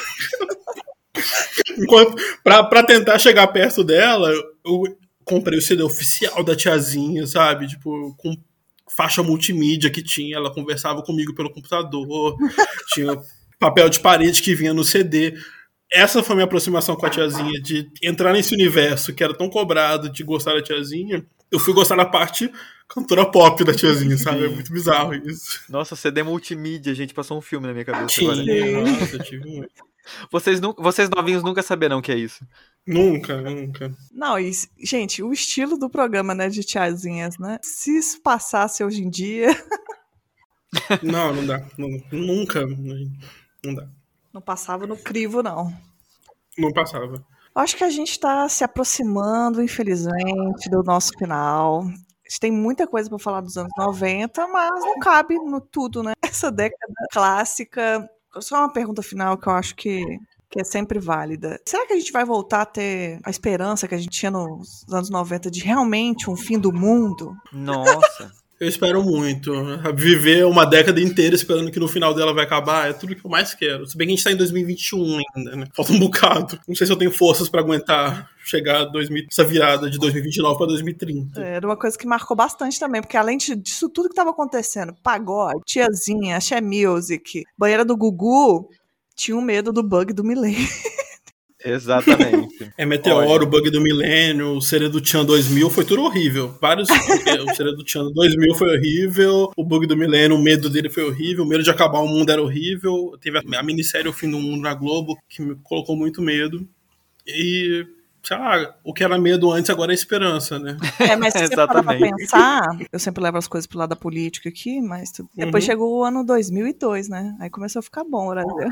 Enquanto, pra, pra tentar chegar perto dela, eu comprei o C D oficial da tiazinha, sabe? Tipo, com faixa multimídia que tinha, ela conversava comigo pelo computador, tinha papel de parede que vinha no C D. Essa foi a minha aproximação com a tiazinha, de entrar nesse universo que era tão cobrado de gostar da tiazinha. Eu fui gostar da parte cantora pop da tiazinha, sabe? É muito bizarro isso. Nossa, C D multimídia, gente, passou um filme na minha cabeça Tinha, agora. nossa, eu tive um... Vocês, nu- vocês novinhos nunca saberão o que é isso. Nunca, nunca. Não, e, gente, o estilo do programa, né, de tiazinhas, né? Se isso passasse hoje em dia, Não, não dá. Não, nunca. Não dá. não passava no crivo, não. Não passava. Eu acho que a gente está se aproximando, infelizmente, do nosso final. A gente tem muita coisa para falar dos anos noventa, mas não cabe no tudo, né? Essa década clássica. Só uma pergunta final que eu acho que, que é sempre válida. Será que a gente vai voltar a ter a esperança que a gente tinha nos anos noventa de realmente um fim do mundo? Nossa. Eu espero muito. Viver uma década inteira esperando que no final dela vai acabar é tudo que eu mais quero. Se bem que a gente tá em dois mil e vinte e um ainda, né? Falta um bocado. Não sei se eu tenho forças pra aguentar chegar a dois mil, essa virada de dois mil e vinte e nove pra dois mil e trinta. Era uma coisa que marcou bastante também, porque além disso tudo que estava acontecendo, pagode, tiazinha, axé music, banheira do Gugu, tinha um medo do bug do milênio. Exatamente. É Meteoro, Olha. o bug do milênio, o Sereia do Tchan dois mil, foi tudo horrível. Vários. O Sereia do Tchan dois mil foi horrível, o bug do milênio, o medo dele foi horrível, o medo de acabar o mundo era horrível. Teve a, a minissérie O Fim do Mundo na Globo, que me colocou muito medo. E, sei lá, o que era medo antes agora é esperança, né? É, mas se você parar pra Exatamente. pensar, eu sempre levo as coisas pro lado da política aqui, mas tu- depois Uhum. chegou o ano dois mil e dois, né? Aí começou a ficar bom o Brasil.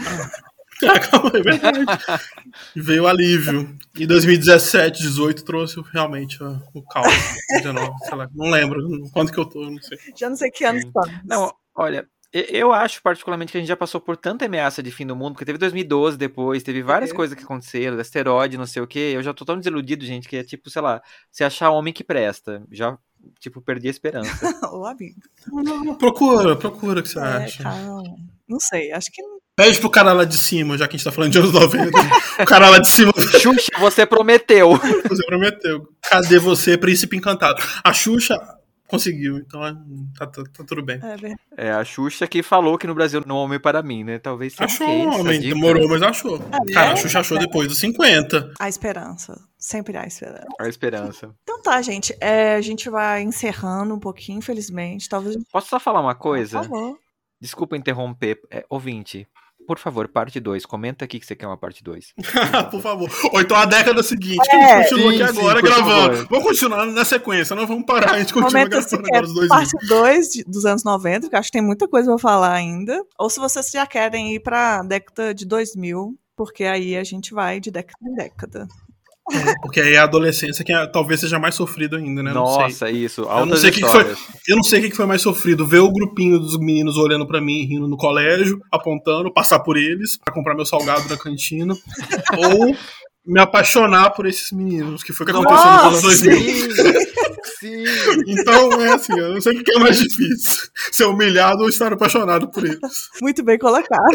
É verdade. Veio o alívio. E dois mil e dezessete, dezoito trouxe realmente ó, o caos. dezenove, sei lá, não lembro quanto que eu tô, não sei. Já não sei que ano estamos. Não, olha, e- eu acho particularmente que a gente já passou por tanta ameaça de fim do mundo, porque teve dois mil e doze depois, teve várias É. coisas que aconteceram, asteroide, não sei o quê. Eu já tô tão desiludido, gente, que é tipo, sei lá, se achar homem que presta. Já, tipo, perdi a esperança. Ô, amigo. Procura, procura o que você É, acha. calma. Não sei, acho que não. Pede pro cara lá de cima, já que a gente tá falando de anos noventa. O cara lá de cima, Xuxa, você prometeu. você prometeu. Cadê você, príncipe encantado? A Xuxa conseguiu, então é, tá, tá- tá tudo bem. É verdade. É a Xuxa que falou que no Brasil não há homem para mim, né? Talvez seja Achou, que essa homem, dica. demorou, mas achou. É, Cara, né? a Xuxa achou depois dos cinquenta. A esperança. Sempre há esperança. A esperança. Então tá, gente. É, a gente vai encerrando um pouquinho, infelizmente. Talvez a gente. Posso só falar uma Por coisa? favor. Desculpa interromper. É, ouvinte, por favor, parte dois. Comenta aqui que você quer uma parte dois. Por favor. Ou então a década seguinte, que É, a gente continua sim, aqui sim, agora por gravando. favor. Vamos continuar na sequência, não vamos parar, a gente continua Comenta se gravando quer agora os dois parte vídeos. dois dos anos noventa, que eu acho que tem muita coisa pra falar ainda. Ou se vocês já querem ir pra década de dois mil, porque aí a gente vai de década em década. Porque aí a adolescência que é- talvez seja mais sofrido ainda, né? Não sei. Nossa, isso. Eu não Altas sei o que que foi. histórias. Eu não sei o que que foi mais sofrido. Ver o grupinho dos meninos olhando pra mim, rindo no colégio, apontando, passar por eles pra comprar meu salgado na cantina. Ou me apaixonar por esses meninos, que foi o que aconteceu nos anos dois mil. Sim. Então, é assim, eu não sei o que é mais difícil. Ser humilhado ou estar apaixonado por eles. Muito bem colocado.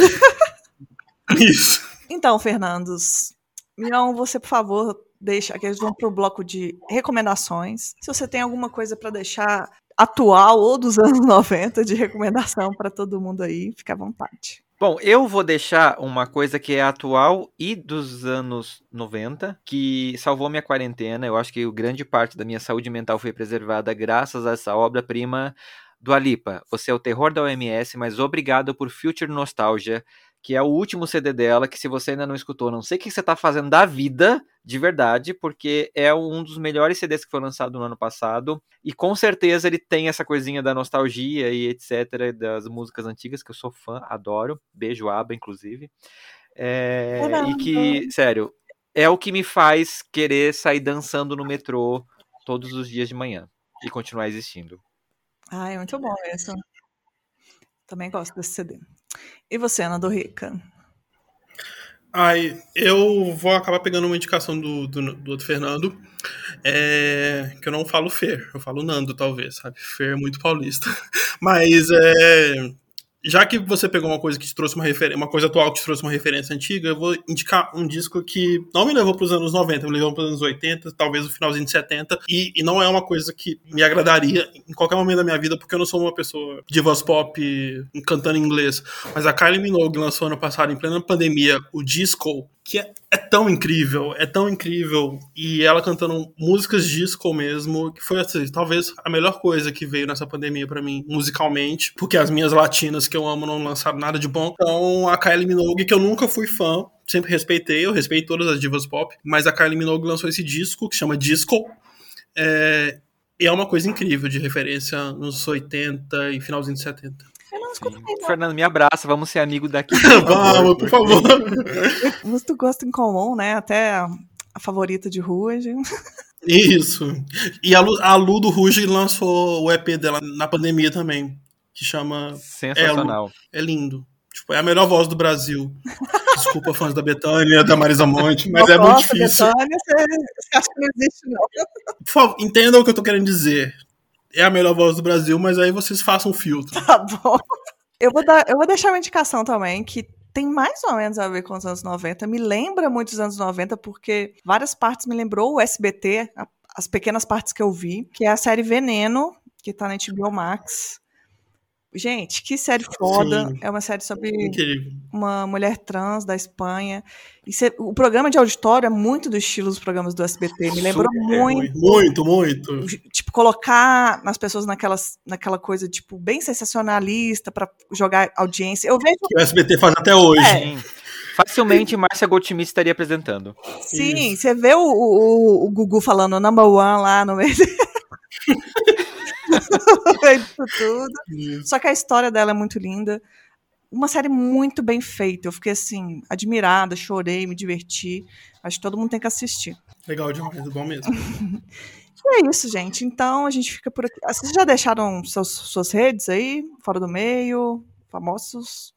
Isso. Então, Fernandos, Mion, você, por favor, deixa que eles vão pro bloco de recomendações. Se você tem alguma coisa pra deixar atual ou dos anos noventa de recomendação pra todo mundo aí, fica à vontade. Bom, eu vou deixar uma coisa que é atual e dos anos noventa, que salvou minha quarentena. Eu acho que grande parte da minha saúde mental foi preservada graças a essa obra-prima do Alipa. Você é o terror da O M S, mas obrigado por Future Nostalgia, que é o último C D dela, que se você ainda não escutou, não sei o que você tá fazendo da vida, de verdade, porque é um dos melhores C Ds que foi lançado no ano passado, e com certeza ele tem essa coisinha da nostalgia e etc, das músicas antigas, que eu sou fã, adoro, beijo Aba, inclusive, é, e que, sério, é o que me faz querer sair dançando no metrô todos os dias de manhã, e continuar existindo. Ai, muito bom isso. Também gosto desse C D. E você, Ana do Rica? Ai, eu vou acabar pegando uma indicação do, do, do outro Fernando, é, que eu não falo Fer, eu falo Nando, talvez, sabe? Fer é muito paulista. Mas é, já que você pegou uma coisa que te trouxe uma referência, uma coisa atual que te trouxe uma referência antiga, eu vou indicar um disco que não me levou para os anos noventa, me levou para os anos oitenta, talvez o finalzinho de setenta, e, e não é uma coisa que me agradaria em qualquer momento da minha vida, porque eu não sou uma pessoa de voz pop cantando em inglês. Mas a Kylie Minogue lançou ano passado, em plena pandemia, o Disco, que é, é tão incrível, é tão incrível, e ela cantando músicas disco mesmo, que foi assim, talvez a melhor coisa que veio nessa pandemia pra mim, musicalmente, porque as minhas latinas que eu amo não lançaram nada de bom. Então a Kylie Minogue, que eu nunca fui fã, sempre respeitei, eu respeito todas as divas pop, mas a Kylie Minogue lançou esse disco, que chama Disco, é, e é uma coisa incrível, de referência nos oitenta e finalzinho de setenta. Eu não escutei, não. Fernando, me abraça, vamos ser amigos daqui. Vamos, por favor. Muito gosto em comum, né? Até a, a favorita de Ruge. Isso. E a Lu, a Lu do Ruge lançou o E P dela na pandemia também, que chama... Sensacional. É, é lindo. Tipo, é a melhor voz do Brasil. Desculpa, fãs da Bethânia, da Marisa Monte, mas Não, é muito nossa, difícil. Bethânia, você, você acha que não existe, não. Por favor, entendam o que eu tô querendo dizer. É a melhor voz do Brasil, mas aí vocês façam um filtro. Tá bom. Eu vou, dar, eu vou deixar uma indicação também, que tem mais ou menos a ver com os anos noventa. Me lembra muito dos anos noventa, porque várias partes me lembrou o S B T, a, as pequenas partes que eu vi, que é a série Veneno, que tá na H B O Max. Gente, que série foda. Sim. É uma série sobre Incrível. uma mulher trans da Espanha. E cê, o programa de auditório é muito do estilo dos programas do S B T. Me lembrou Super, muito. Muito, muito. Tipo, colocar as pessoas naquelas, naquela coisa, tipo, bem sensacionalista pra jogar audiência. Eu vejo... Que o S B T faz até hoje. É. Sim. Facilmente Márcia Goldschmidt estaria apresentando. Sim, você vê o, o, o Gugu falando number one lá no meio disso tudo. Isso. Só que a história dela é muito linda. Uma série muito bem feita. Eu fiquei, assim, admirada, chorei, me diverti. Acho que todo mundo tem que assistir. Legal demais, bom mesmo. E é isso, gente. Então, a gente fica por aqui. Vocês já deixaram seus, suas redes aí? Fora do meio? Famosos?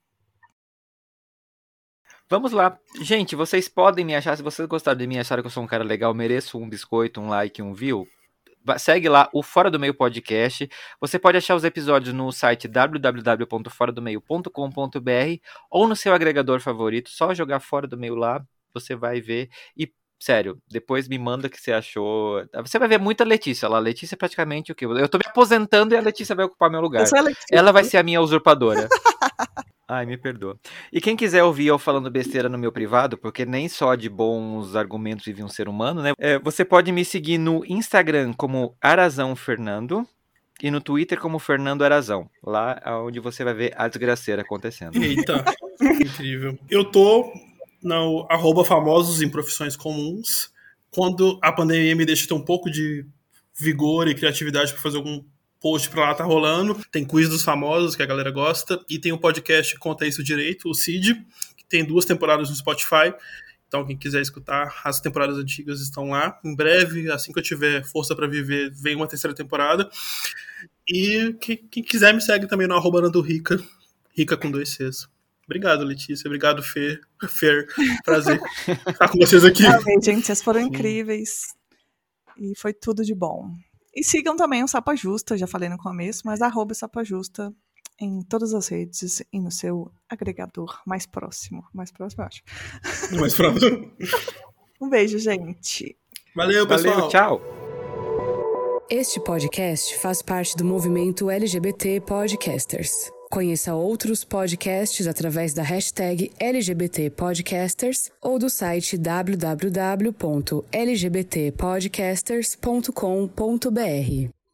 Vamos lá. Gente, vocês podem me achar, se vocês gostaram de mim, acharam que eu sou um cara legal, mereço um biscoito, um like, um view, segue lá o Fora do Meio Podcast. Você pode achar os episódios no site w w w ponto fora do meio ponto com ponto b r ou no seu agregador favorito. Só jogar Fora do Meio lá, você vai ver. E, sério, depois me manda o que você achou. Você vai ver muita Letícia lá. Letícia é praticamente o quê? Eu tô me aposentando e a Letícia vai ocupar meu lugar. Ela vai ser a minha usurpadora. Ai, me perdoa. E quem quiser ouvir eu falando besteira no meu privado, porque nem só de bons argumentos vive um ser humano, né? É, você pode me seguir no Instagram como Arazão Fernando e no Twitter como Fernando Arazão. Lá onde você vai ver a desgraceira acontecendo. Eita, incrível. Eu tô no arroba famosos em profissões comuns. Quando a pandemia me deixa ter um pouco de vigor e criatividade para fazer algum post pra lá, tá rolando. Tem quiz dos famosos, que a galera gosta. E tem um podcast Conta Isso Direito, o Cid, que tem duas temporadas no Spotify. Então, quem quiser escutar, as temporadas antigas estão lá. Em breve, assim que eu tiver força pra viver, vem uma terceira temporada. E quem, quem quiser me segue também no arroba Nando Rica, Rica com dois Cs. Obrigado, Letícia. Obrigado, Fer. Fer, prazer estar com vocês aqui. Amém, gente, vocês foram incríveis. E foi tudo de bom. E sigam também o Sapa Justa, já falei no começo, mas arroba Sapa Justa em todas as redes e no seu agregador mais próximo. Mais próximo, eu acho. Mais próximo. Um beijo, gente. Valeu, pessoal. Valeu, tchau. Este podcast faz parte do movimento L G B T Podcasters. Conheça outros podcasts através da hashtag L G B T Podcasters ou do site w w w ponto l g b t podcasters ponto com ponto b r.